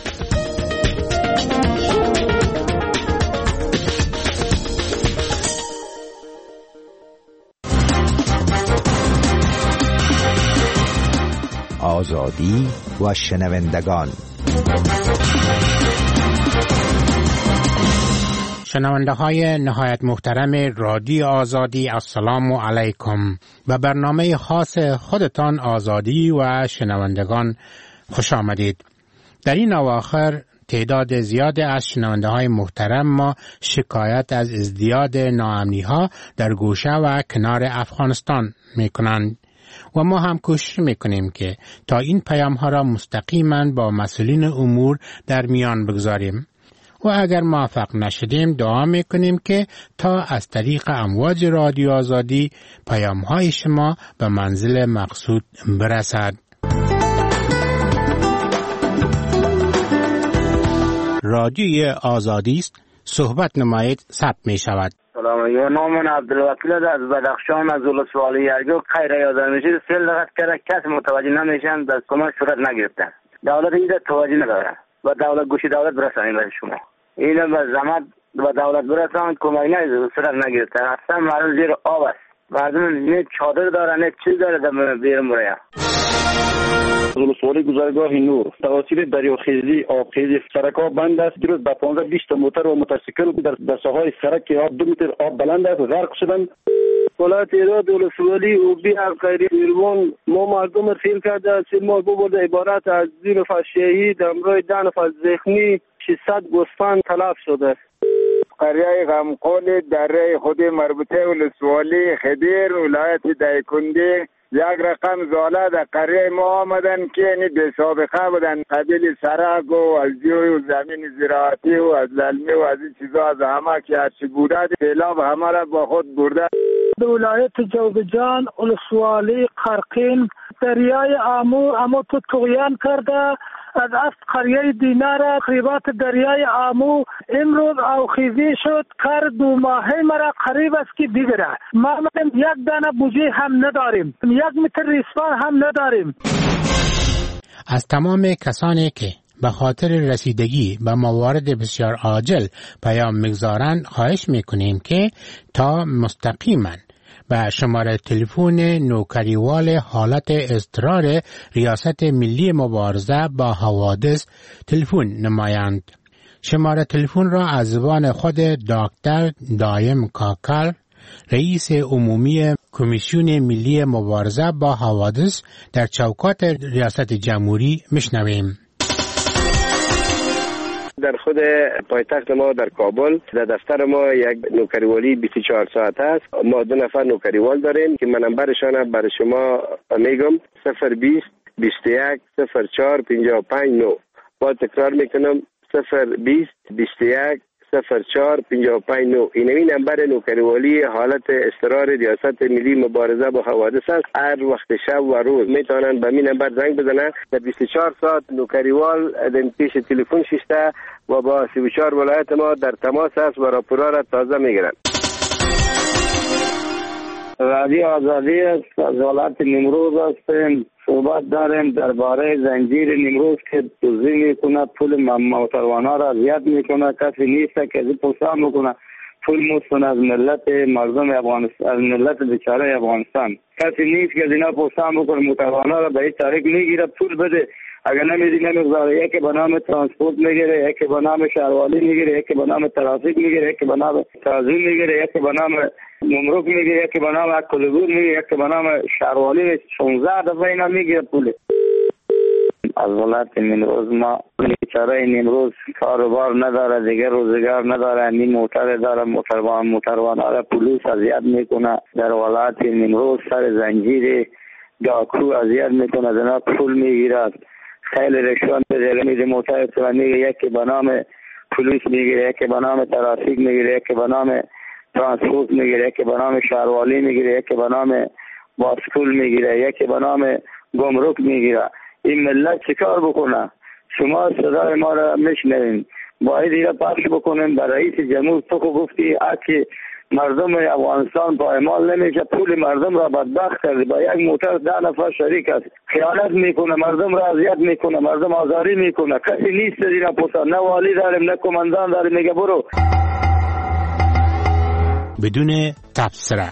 آزادی و شنوندگان. شنونده های نهایت محترم رادیو آزادی، السلام علیکم. به برنامه خاص خودتان آزادی و شنوندگان خوش آمدید. در این اواخر تعداد زیاد از شنونده های محترم ما شکایت از ازدیاد ناامنی ها در گوشه و کنار افغانستان می کنند و ما هم کوشش میکنیم که تا این پیام ها را مستقیما با مسئولین امور در میان بگذاریم و اگر موفق نشدیم دعا میکنیم که تا از طریق امواج رادیو آزادی پیام های شما به منزل مقصود برسد. رادیو آزادی است، صحبت نمایید ثبت می شود. سلام، نام من عبدالوکیل از بدخشان از ولسوالی یرگو. خیر یادم میشه سیل لغت کرده کسی متوجه نمیشن، در کمک صورت نگرفتن. دولت ایده توجه نداره و دولت گوشی دولت برسانید به شما اینه به زحمت و دولت برسانید کمک نگرفت صورت نگرفتن. اصلا مردم زیر آب است، مردم نه چادر داره نه چیز داره در بیرون برای ولسوالی گذرگاه نور توسط دریاخیزی آبخیزی سرک‌ها بند است. دیروز با 15-20 موتر و موتورسیکل در ساحل سرک آب 2 متر آب بلند است غرق شدند. ولایت ایراد ولسوالی او بی الخیری ایروان ما مردم سیل کرده سیل ما برده عبارت از 2 نفر شهید همراه 10 نفر زخمی 600 گوسفند تلف شده. قریه غمقال دره خود مربوطه ولسوالی خدیر ولایت دایکنده یک رقم زاله در قریه ما آمدن که یعنی بی سابقه بودن، قبیل سرک و از جوی و زمین زراعتی و از للمه و از این چیزا، از همه که هرچی بوده سیلاب همه را با خود برده. ولایت جوزجان، ولسوالی قرقین، دریای آمو تو طغیان کرده، از قریه دینار قریبات دریای آمو امروز آوخیزی شد، کار 2 ماهه مرا قریب است که دیگره. ما یک دانه بوجه هم نداریم، 1 متر ریسمان هم نداریم. از تمام کسانی که به خاطر رسیدگی به موارد بسیار عاجل پیام میگذارند خواهش میکنیم که تا مستقیما به شماره تلفن نوکریوال حالت اضطرار ریاست ملی مبارزه با حوادث تلفن نمایند. شماره تلفن را از زبان خود دکتر دایم کاکل، رئیس عمومی کمیسیون ملی مبارزه با حوادث در چوکات ریاست جمهوری میشنویم. در خود پایتخت ما در کابل در دفتر ما یک نوکریوالی 24 ساعت است. ما 2 نفر نوکریوال داریم که من نمبرشان برای شما میگم: 020 21 04 55 9. با تکرار میکنم: 020 21 04 55 9. این نمبر نوکریوالی حالت اضطرار ریاست ملی مبارزه با حوادث است. هر وقت شب و روز میتونن به این نمبر زنگ بزنن. در 24 ساعت نوکریوال در پیش تلفن شسته و با 34 ولایت ما در تماس است و راپورا را تازه میگیرن. رادیو آزادی است، از ولایت نیمروز هستیم. صحبت داریم درباره زنجیر نیمروز که دزدی میکنه، پول موتروانها را اذیت میکنه. کسی نیست که از پرسان بکنه پول مستن از ملت مردم افغانستان، از ملت بیچاره افغانستان. کسی نیست که از اینا پرسان بکنه موتروانها را به این طریق میگیره پول بده. اگر نمیدی نمیگذاره، یکی به نام ترانسپورت میگیره، یکی به نام شهروالی میگیره، یکی به نام ترافیک میگیره، یکی به نام تعظیم میگیره، یکی به نام گمرک میگیره، یکی به نام کلگور میگیره، یکی به نام شهروالی. 16 دفعه اینا میگیره پول. از ولایت نیمروز ما بیچاره نیمروز کاروبار نداره دیگه، روزگار نداره، نیم موتر داره، موتروان را پلیس اذیت میکنه. در ولایت نیمروز سر زنجیر داکو اذیت میکنه، دنا پول میگیره، خیلی رشوه میده. موتر تو میگه یکی به نام پلیس میگیره، یکی به نام ترافیک میگیره، یکی به نام ترانسپورت میگیره، یکی به نام شهروالی میگیره، یکی به نام باسکول میگیره، یکی به نام گمرک میگیره. این ملت چیکار بکنه؟ شما صدای ما را میشنوین، باید اینا پخش بکنیم. به رئیس جمهور تو گفتی اگه مردم افغانستان پایمال نمیشه، پول مردم را بدبخت کرده. با یک موتر 10 نفر شریک است، خیانت میکنه، مردم را اذیت میکنه، مردم آزاری میکنه. کسی نیست دینا پوسا، نه والی داریم نه کماندان داریم. میگه برو بدون تبصره.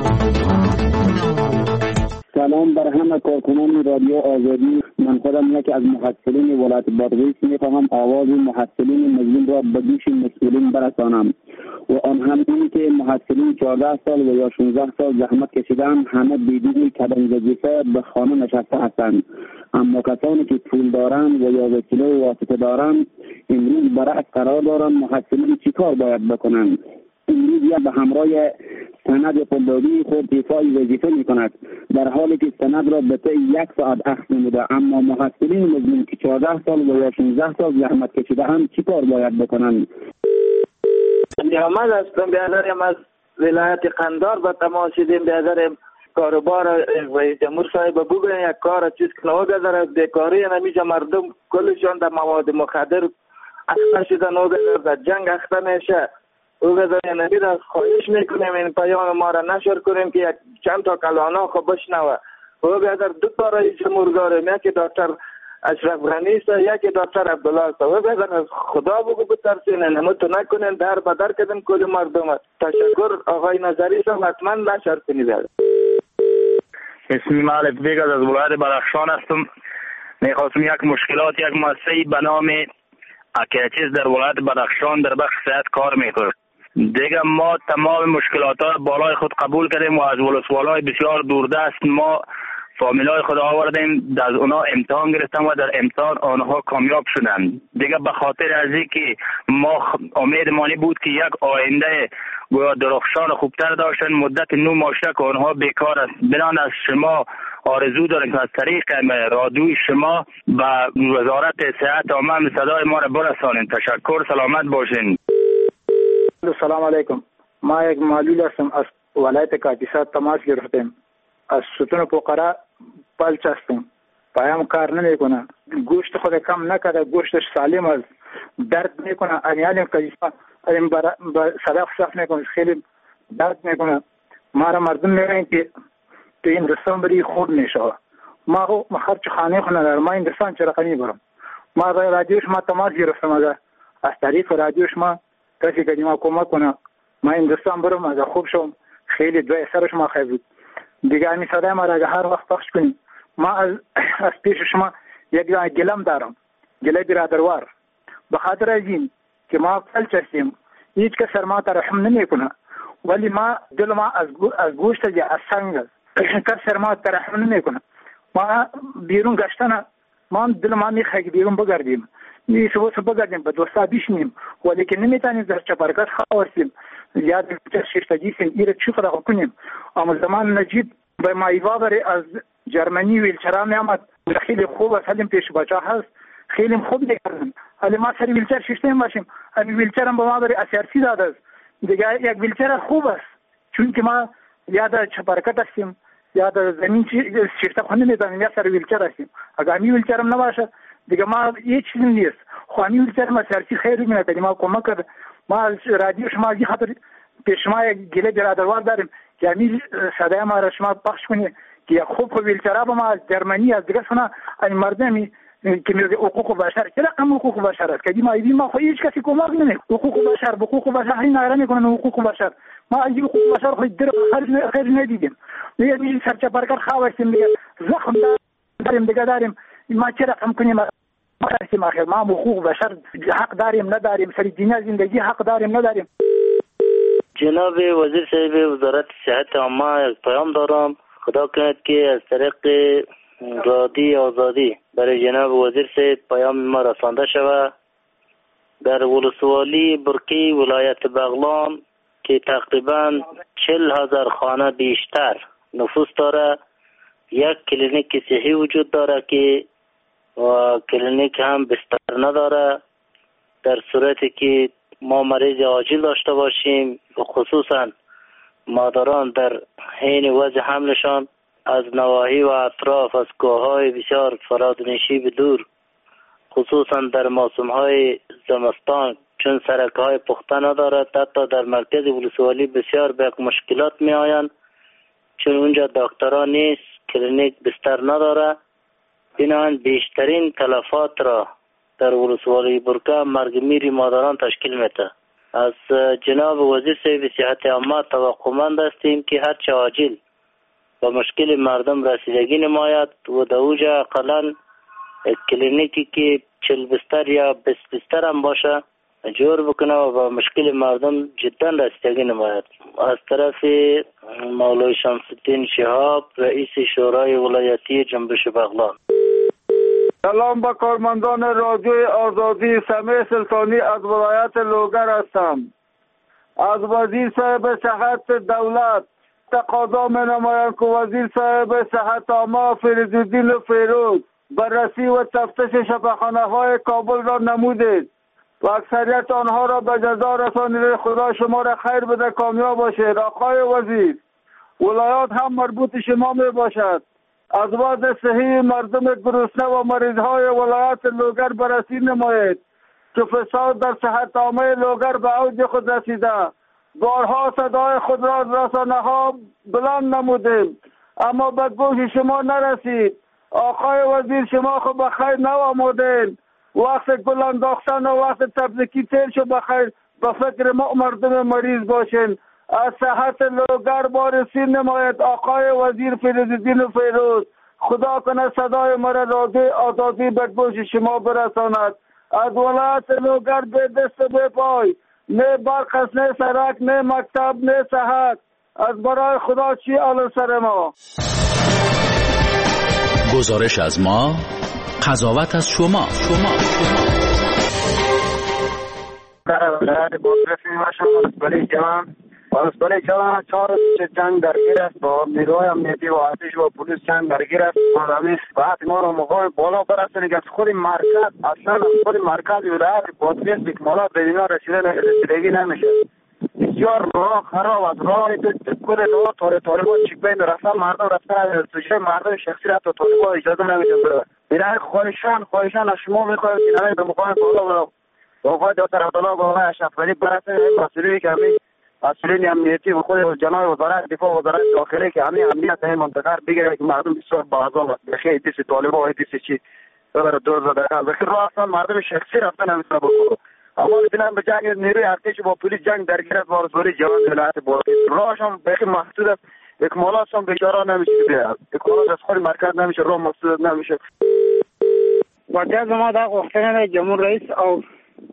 سلام بر همه کارکنان رادیو آزادی. من خودم یکی از محصلین ولایت بادغیس میخواهم آواز محصلین مظلوم را به گوش مسئولین برسانم و آن هم این که محصلین 14 سال و یا 16 سال زحمت کشیدن همه بدون کدام وظیفه به خانه نشسته هستند، اما کسانی که پول دارند و یا وکیل و واسطه دارند امروز برعکس قرار دارند. محصلین چیکار باید بکنند؟ امروز یا به همراه سند قلدری خود ایفای وظیفه می کند، در حالی که سند را به طی 1 ساعت اخذ نموده، اما محصلین مظلوم که 14 سال و یا 16 سال زحمت کشیده هم چی کار باید بکنند؟ نیامد هستم، بیادرم از ولایت قندار به تماس شدیم. بیادرم کاروبار رئیس جمهور صاحب بگوین یک کار چیز کنه و بیادر بیکاری نمیشه. مردم کلشان در مواد مخدر اخته شدن و در جنگ اخته میشه. او بذاری نبید از خواهش میکنیم این پیام ما را نشر کنیم که چند تا کلانا خب بشنوه. او بیادر 2 تا رئیس جمهور داریم، یکی دکتر اشرف غنی است، یکی دکتر عبدالله است. او بیادر از خدا بگو بترسین، نمتو نکنین، در بدر کدیم کل مردم. تشکر آقای نظری صاحب، حتما نشر کنید. اسمی مالک بیگ از ولایت بدخشان هستم. میخواستم یک مشکلات یک مؤسسه به نام اکیچیز در ولایت بدخشان در بخش صحت کار میکنه. دیگه ما تمام مشکلات ها بالای خود قبول کردیم و از ولسوالای بسیار دوردست ما فامیلای خود آوردیم، از اونا امتحان گرفتم و در امتحان آنها کامیاب شدند. دیگه به خاطر از اینکه ما امید مانی بود که یک آینده گویا درخشان خوبتر داشتن، مدت 9 ماه که آنها بیکار است. بنان از شما آرزو داریم که از طریق رادیوی شما به وزارت صحت عامه صدای ما را برسانید. تشکر، سلامت باشین. سلام علیکم. ما یک معلول هستم، از ولایت کاپیسا تماس گرفتیم. از ستون پوقرا پلچ هستم، پایم کار نمیکنه، گوشت خود کم نکرده، گوشتش سالم است، درد میکنه، انیالیم کاپیسا صدا صاف میکنه، خیلی درد میکنه. ما را مردم میگن که تو هندوستان بری خوب میشه. ما خرچ خانه خونه دارم، ما هندوستان چرا برم؟ ما به رادیوش ما تماس گرفتم، از طریق رادیوش ما کسی که ما کمک کنه ما هندوستان برم، از خوب شم. خیلی دوی سرش ما خیلی بود دیگه. همین صدای ما را هر وقت پخش کنیم. ما از پیش شما یک گلم دارم، گله برادروار، به خاطر از این که ما پلچ هستیم، هیچ کس سر ما ترحم نمیکنه، ولی ما دل ما از گوشت از سنگ است، کس سر ما ترحم نمیکنه. ما بیرون گشتن، ما دل ما میخواد که بیرون بگردیم، میشه بگردیم، به دوستا بیشنیم، ولی که نمیتونیم در چپرکت خواسیم، یاد شیفتگی سیم ایره چی خدا کنیم. اما زمان نجیب به مایوا بری از جرمنی ویلچرا میامد، خیلی خوب است، حالیم پیش بچه هست، خیلی خوب میکردن. حالی ما سری ویلچر شیفتیم باشیم، همین ویلچر هم به ما بری اسیارسی داده است. دیگه یک ویلچر خوب است، چون که ما یاد چپرکت هستیم، یاد زمین شیفته خونه میدانیم، یا سر ویلچر هستیم. اگر همین ویلچر هم نباشه دیگه ما هیچ چیزی نیست. خو همین ویلچر ما سیارسی خیلی میاد، ما کمک کرد. ما از رادیو شما از خاطر پیش ما یک گله برادروار داریم که همین صدای ما را شما پخش کنید که خوب ویلچرا با ما از جرمنی از دیگه سنا این مردمی که میگه حقوق بشر، چرا هم حقوق بشر است که ما خو هیچ کسی کمک نمیکنه. حقوق بشر به حقوق بشر هی نگران میکنن. حقوق بشر ما از حقوق بشر خو در خیر ندیدیم. میگه سرچ برکر خواستیم، میگه زخم داریم دیگه داریم، ما چرا کم کنیم؟ ما حقوق بشر حق داریم نداریم؟ سری دنیا زندگی حق داریم نداریم؟ جناب وزیر صاحب وزارت صحت عامه پیام دارم، خدا کند که از طریق رادیو آزادی برای جناب وزیر صاحب پیام ما رسانده شود. در ولسوالی برکی ولایت بغلان که تقریبا 40,000 خانه بیشتر نفوس داره، یک کلینیک صحی وجود داره که و کلینیک هم بستر نداره. در صورتی که ما مریض عاجل داشته باشیم، خصوصا مادران در حین وضع حملشان از نواحی و اطراف از کوههای بسیار فرادنشی به دور، خصوصا در موسمهای زمستان چون سرکهای پخته ندارد، حتی در مرکز ولسوالی بسیار به مشکلات می آیند چون اونجا دکتران نیست، کلینیک بستر نداره. بنابراین بیشترین تلفات را در ولسوالی برکه مرگ میری مادران تشکیل میده. از جناب وزیر صاحب صحت عامه توقعمند هستیم که هر چه عاجل به مشکل مردم رسیدگی نماید و در اوجا اقلا کلینیکی که 40 بستر یا 20 بستر هم باشه جور بکنه و به مشکل مردم جدا رسیدگی نماید. از طرف مولوی شمس الدین شهاب رئیس شورای ولایتی جنبش بغلان. سلام به کارمندان رادیوی آزادی، سمیع سلطانی از ولایت لوگر هستم. از وزیر صاحب صحت دولت تقاضا می نمایم که وزیر صاحب صحت عامه فریدالدین فیروز بررسی و تفتیش شفاخانه های کابل را نمودید و اکثریت آنها را به جزا رسانید. خدا شما را خیر بده، کامیاب باشید. آقای وزیر، ولایات هم مربوط شما می باشد. از وضع صحی مردم گرسنه و مریضهای ولایت لوگر بررسی نمایید که فساد در صحت عامه لوگر به اوج خود رسیده. بارها صدای خود را رسانه ها بلند نمودیم اما به گوش شما نرسید. آقای وزیر، شما خود بخیر نوامدین. وقت گل انداختن و وقت تبریکی تیر شو بخیر، به فکر ما مردم مریض باشین. از صحت لوگر بارسی نماید. آقای وزیر فریدالدین فیروز، خدا کنه صدای مرا رادیوی آزادی به گوش شما برساند. از ولایت لوگر به دست به پای، نه برق است، نه سرک، نه مکتب، نه صحت. از برای خدا چی آل سر ما؟ گزارش از ما، قضاوت از شما. برای جوان 4 جنگ درگیر است با نیروهای امنیتی و ارتش و پلیس جنگ درگیر است. بعد ما رو مقام بالا برسونیم که از خود مرکز اصلا از خود مرکز ولایت بادغیس اکمالات به اینا رسیدگی نمیشه. بسیار راه خراب است. راه کل راه طالبان چیک بین رفتن مردم رفتن سوژه مردم شخصی را تو طالبان اجازه نمیده بره. برای خواهشان از شما میخوایم که نمی به مقام بالا با آقای دکتر عبدالله با آقای اشرف غنی برسه مسئولی که همین مسئولین امنیتی و خود جناب وزارت دفاع و وزارت داخلی که همین امنیت این منطقه بگیره که مردم بسیار بازار است. بخیر دیس طالبان و دیس چی ببره دور زده. بخیر راه اصلا مردم شخصی رفتن نمیتونه بکنه. اما ببینم به جنگ نیروی ارتش با پلیس جنگ درگیر است با رسولی جوان ولایت بادغیس. راهش هم بخیر محدود است. اکمالات هم بیچاره نمیشه بیاد. اکمالات از خود مرکز نمیشه راه محدود نمیشه. واجب ما دا غوښتنه جمهور رئیس او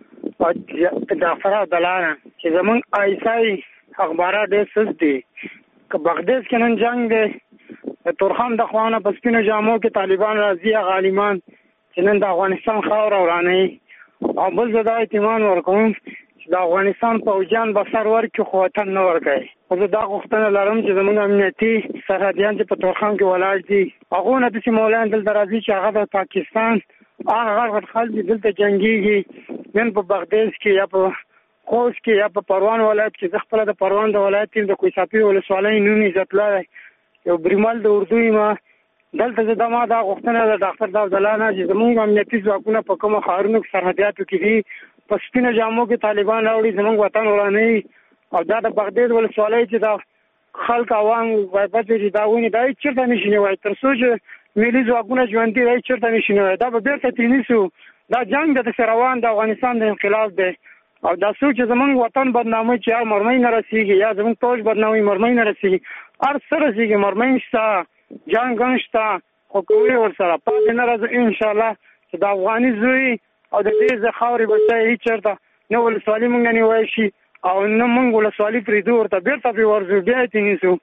جعفر عبدالله چې زمون ایسای اخبارات ډېر سست دي که بغداد کې نن جنگ دی تورخم د خوانه په سپینو جامو کې طالبان راځي غالیمان چې نن د افغانستان خاوره ورانوي او بل زه دا اطمینان ورکوم چې د افغانستان پوځیان به سر ورکړي خو وطن نه ورکوي. خو زه دا غوښتنه لرم چې زموږ امنیتي سرحدیان چې په تورخم کې ولاړ دي هغو نه داسې مولایان دلته راځي چې هغه د پاکستان هغه غټ خلک دلته جنګېږي نن په بغداد کې یا په خوست کې یا په پروان ولایت کې زه خپله د پروان د ولایت یم د کوهساپي ولسوالۍ نوم عزت الله یو بریمل د اردو یم. دلته زه ما دا غوښتنه د ډاکټر عبدالله نه چې زموږ امنیتي ځواکونه په کومو ښارونو کې سرحدیاتو کې دي په سپینو جامو کې طالبان راوړي زموږ وطن ورانوي او دا د بغداد ولسوالۍ چې دا خلک عوام غیبت چې دا ونې دا هېڅ چېرته نشي نیوی تر څو چې ملي ځواکونه ژوندي دا هېڅ چېرته نشي نیوی. دا به بېرته ترې نیسو. دا جنگ د داسې روان د افغانستان د انقلاب دی او دا څوک چې زموږ وطن بدناموي چې یا مرمۍ نه رسېږي یا زموږ فوج بدناموي مرمۍ نه رسېږي هر څه رسېږي مرمۍ شته جنګ هم شته خو کوي ورسره پاتې نه راځي انشاءالله چې د افغاني زوی او د دې خاورې بچی هېڅ چېرته نه ولسوالي مونږ نیوی شي او نه مونږ ولسوالي پرېږدو ورته بېرته پرې ورځو بیا یې ترې نیسو.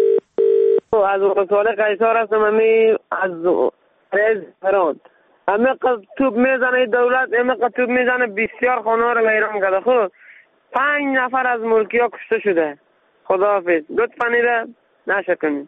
از ولسوالی قیصار هستم. همی از ریز فراد همه توپ میزنه دولت همه توپ میزنه بسیار خانه ها رو ویران کرده. خب 5 نفر از ملکی ها کشته شده. خداحافظ. لطفا نیره نشکنید.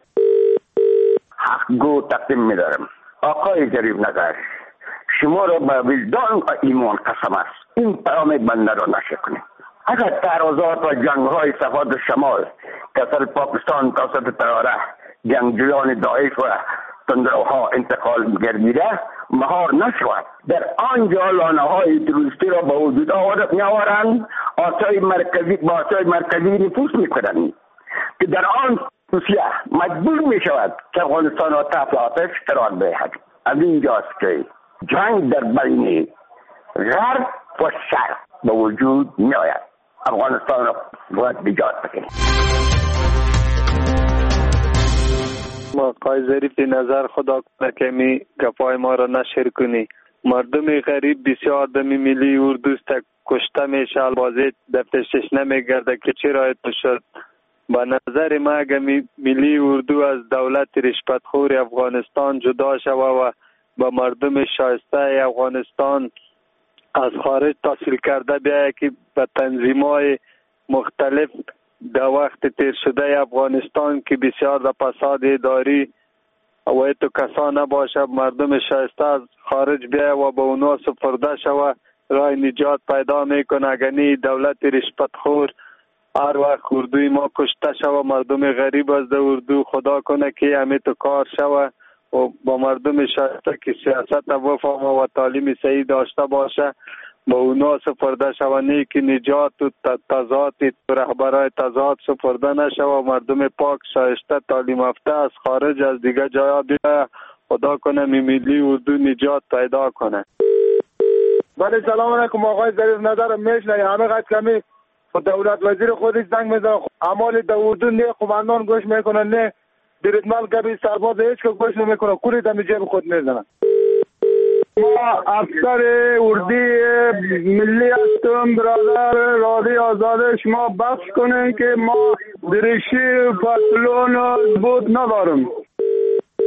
حق گو تقدیم میدارم. آقای جریب نظر شما را به وجدان و ایمان قسم است این پیام بنده را نشکنید. اگر تعرضات و جنگ های صفات شمال کسر پاکستان توسط طیاره جنگجویان داعش و تندروها انتقال گردیده مهار نشود در آنجا لانه های تروریستی را به وجود میآورند آسای مرکزی نفوذ میکنند که در آن روسیه مجبور می شود که افغانستان را تحت آتش قرار دهد. از اینجاست که جنگ در بین غرب و شرق به وجود می آید. افغانستان را باید نجات بکنیم. آقای ظریف نظر خدا کنه که می گپای ما را نشر کنی. مردم غریب بسیار دمی ملی اردوست کشته میشه البازه دفترش نمیگرده که چرا اتو شد. با نظر ما اگر ملی اردو از دولت رشوتخور افغانستان جدا شوه و با مردم شایسته افغانستان از خارج تحصیل کرده بیایه که به تنظیم‌های مختلف در وقت تیر شده افغانستان که بسیار در فساد اداری و ایتو کسان نباشه مردم شایسته از خارج بیایه و به اونا سپرده شوه راه نجات پیدا میکنه. اگرنی دولت رشوتخور هر وقت اردوی ما کشته شوه مردم غریب از در اردو خدا کنه که همه تو کار شوه و با مردم شایسته که سیاست وفهم و تعلیم صحیح داشته باشه با اونا سپرده شوه نه که نجات و تضاد رهبرای تضاد سپرده نشوه و مردم پاک شایسته تعلیم یافته از خارج از دیگه جایا بیا خدا کنه ملی اردو نجات پیدا کنه. بله سلام علیکم آقای ظریف نظر میشنه همه قد کمی دولت وزیر خودش زنگ میزنه اعمال در اردو نه قماندان گوش میکنه نه دیرتمال کبی سرباز هیچ که گوش نمیکنه کوری دمی جیب خود میزنه. ما افسر اردی ملی هستم برادر رادی آزاده شما بخش کنین که ما درشی پتلون بود ندارم.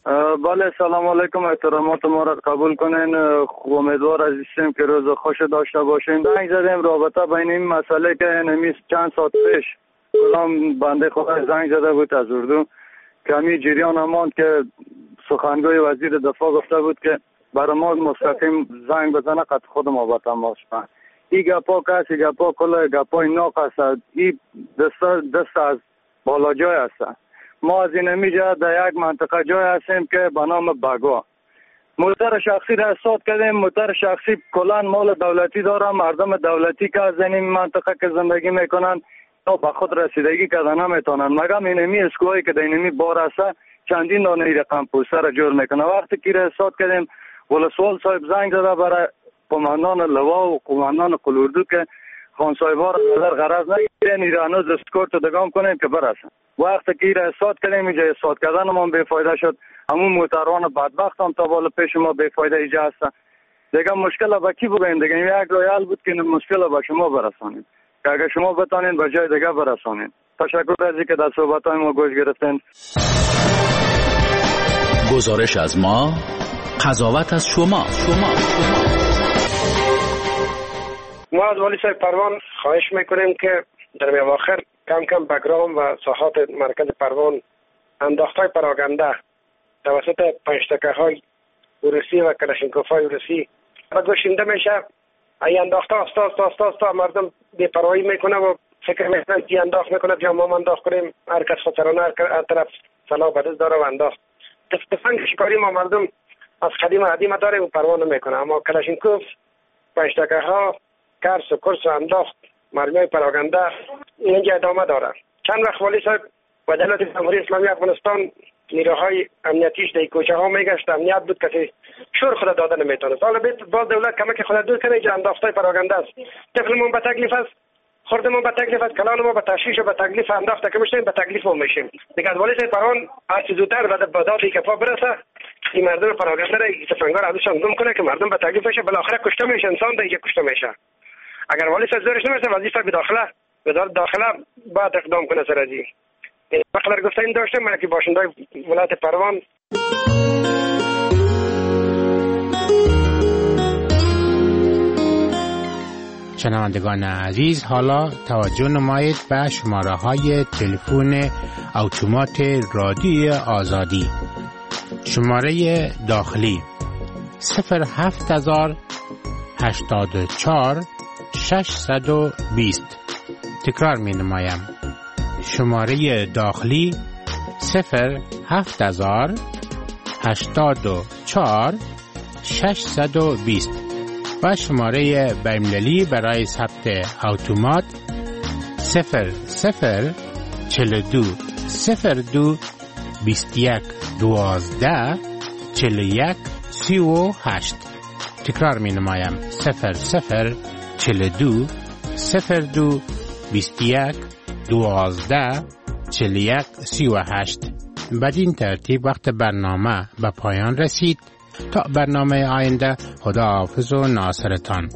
بله سلام علیکم، احترامات ما را قبول کنین. امیدوار هستیم که روز خوش داشته باشین. زنگ زدیم رابطه بین این مسئله که نمیز چند ساعت پیش کلام بنده خدا زنگ زده بود از اردو که همین جریان ماند که سخنگوی وزیر دفاع گفته بود که برای ما مستقیم زنگ بزنه قد خود ما با تماس شد. این گپا کسی گپا کل گپای ناق است. این دست از بالا جای است. ما از این میجا در یک منطقه جای هستیم که به نام بگا. موتر شخصی را احساس کردیم. موتر شخصی کلان مال دولتی داره. مردم دولتی که از این منطقه که زندگی میکنن تا به خود رسیدگی کردن نمیتونن. مگم اینمی اسکوهایی که در اینمی بار است چندین دانه رقم پوسته را جور میکنه. وقتی که را احساس کردیم ولسوال صاحب زنگ زده برای قماندان لوا و قماندان قلوردو که خان صاحبا را نظر غرض نگیرین ایرانوز اسکورت رو دگام کنیم که برسن. وقتی که را احساس کردیم اینجا احساس کردن ما بیفایده شد. همون موتران بدبخت هم تا بالا پیش ما بیفایده ایجا هستن. دیگه مشکل با کی بگیم؟ دیگه یک رویال بود که مشکل با شما برسانیم که اگر شما بتانین به جای دیگه برسانین. تشکر از اینکه در صحبت‌های ما گوش گرفتین. گزارش از ما، قضاوت از شما. ما از والی صاحب پروان خواهش میکنیم که در اواخر کم کم بگرام و ساحات مرکز پروان انداختهای پراگنده توسط پنجتکه‌های روسی و کلاشینکوف‌های روسی و گوشنده میشه. ای انداخته استا مردم بی‌پروايی میکنه و فکر میکنن که انداخت میکنه یا ما انداخت کنیم. هر کس خودسرانه هر طرف سلاح بدست داره و انداخت. تفنگ شکاری ما مردم از قدیم عدیم داره و پروا نمیکنه. اما کلاشینکوف پنجتکه‌ها کرس و کرس و انداخت مرمی پراگنده اینجا ادامه داره. چند وقت والی صاحب و دولت جمهوری اسلامی افغانستان نیروهای امنیتیش در کوچه ها میگشت. امنیت بود کسی شور خود داده نمیتونه. حالا باز دولت کمک خود دور کنه. اینجا انداختای پراگنده است. طفلمون به تکلیف است، خوردمون به تکلیف است، کلانمون به تشویش و به تکلیف انداخته که میشیم به تکلیف ما میشیم. دیگه از والی صاحب پروان هر چه زودتر به دادی که پا برسه این مردم پراگنده را تفنگار ازشان گم کنه که مردم به تکلیف بشه. بالاخره کشته میشه، انسان دیگه کشته میشه. اگر والی صاحب زورش نمیشه وظیفه به داخله باید اقدام کنه سر ازی. بخلر گفته این داشته من که باشنده ولایت پروان. شنوندگان عزیز، حالا توجه نمایید به شماره های تلفن اتومات رادیو آزادی. شماره داخلی 07084 620. تکرار می نمایم. شماره داخلی 07084 620 و شماره بین‌المللی برای ثبت اتومات 0042 02 21 12 41 38. تکرار می نمایم 0042 02 21 12 41 38. بدین ترتیب وقت برنامه به پایان رسید. تا برنامه آینده، خداحافظ و ناصرتان.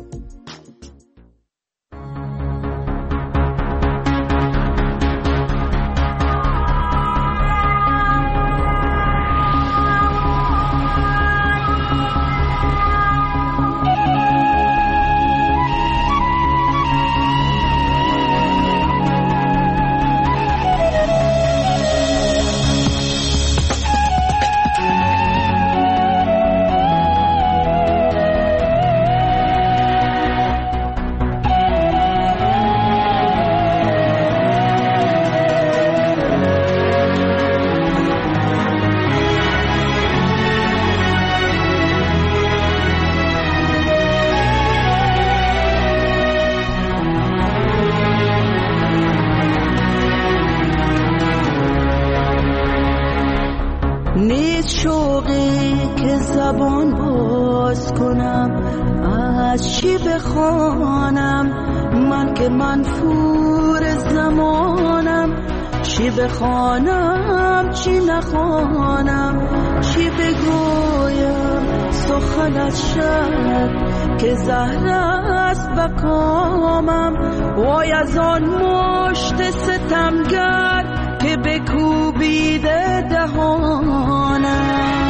بخوانم چی نخوانم، چی بگویم سخنت شد که زهر است به کامم. وای از آن مشت ستمگر که بکوبیده دهانم.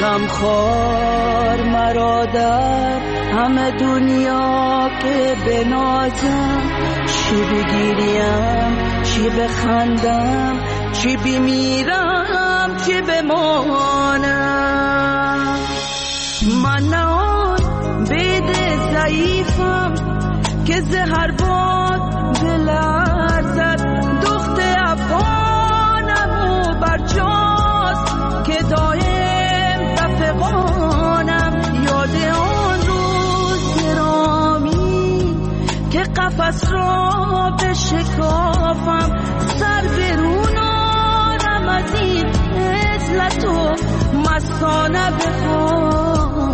غمخوار مرا در همه دنیا که بنازم، چی بگیریم چی بخندم، چی بمیرم چی بمانم. من نه آن بید ضعیفم که زهر باد بلرزد، دخت افغانم و برجاست که دایم بفغانم. یاد آن روز گرامی که قفس را بشکافم، سر برون آرم از این عزلت و مستانه بخوام.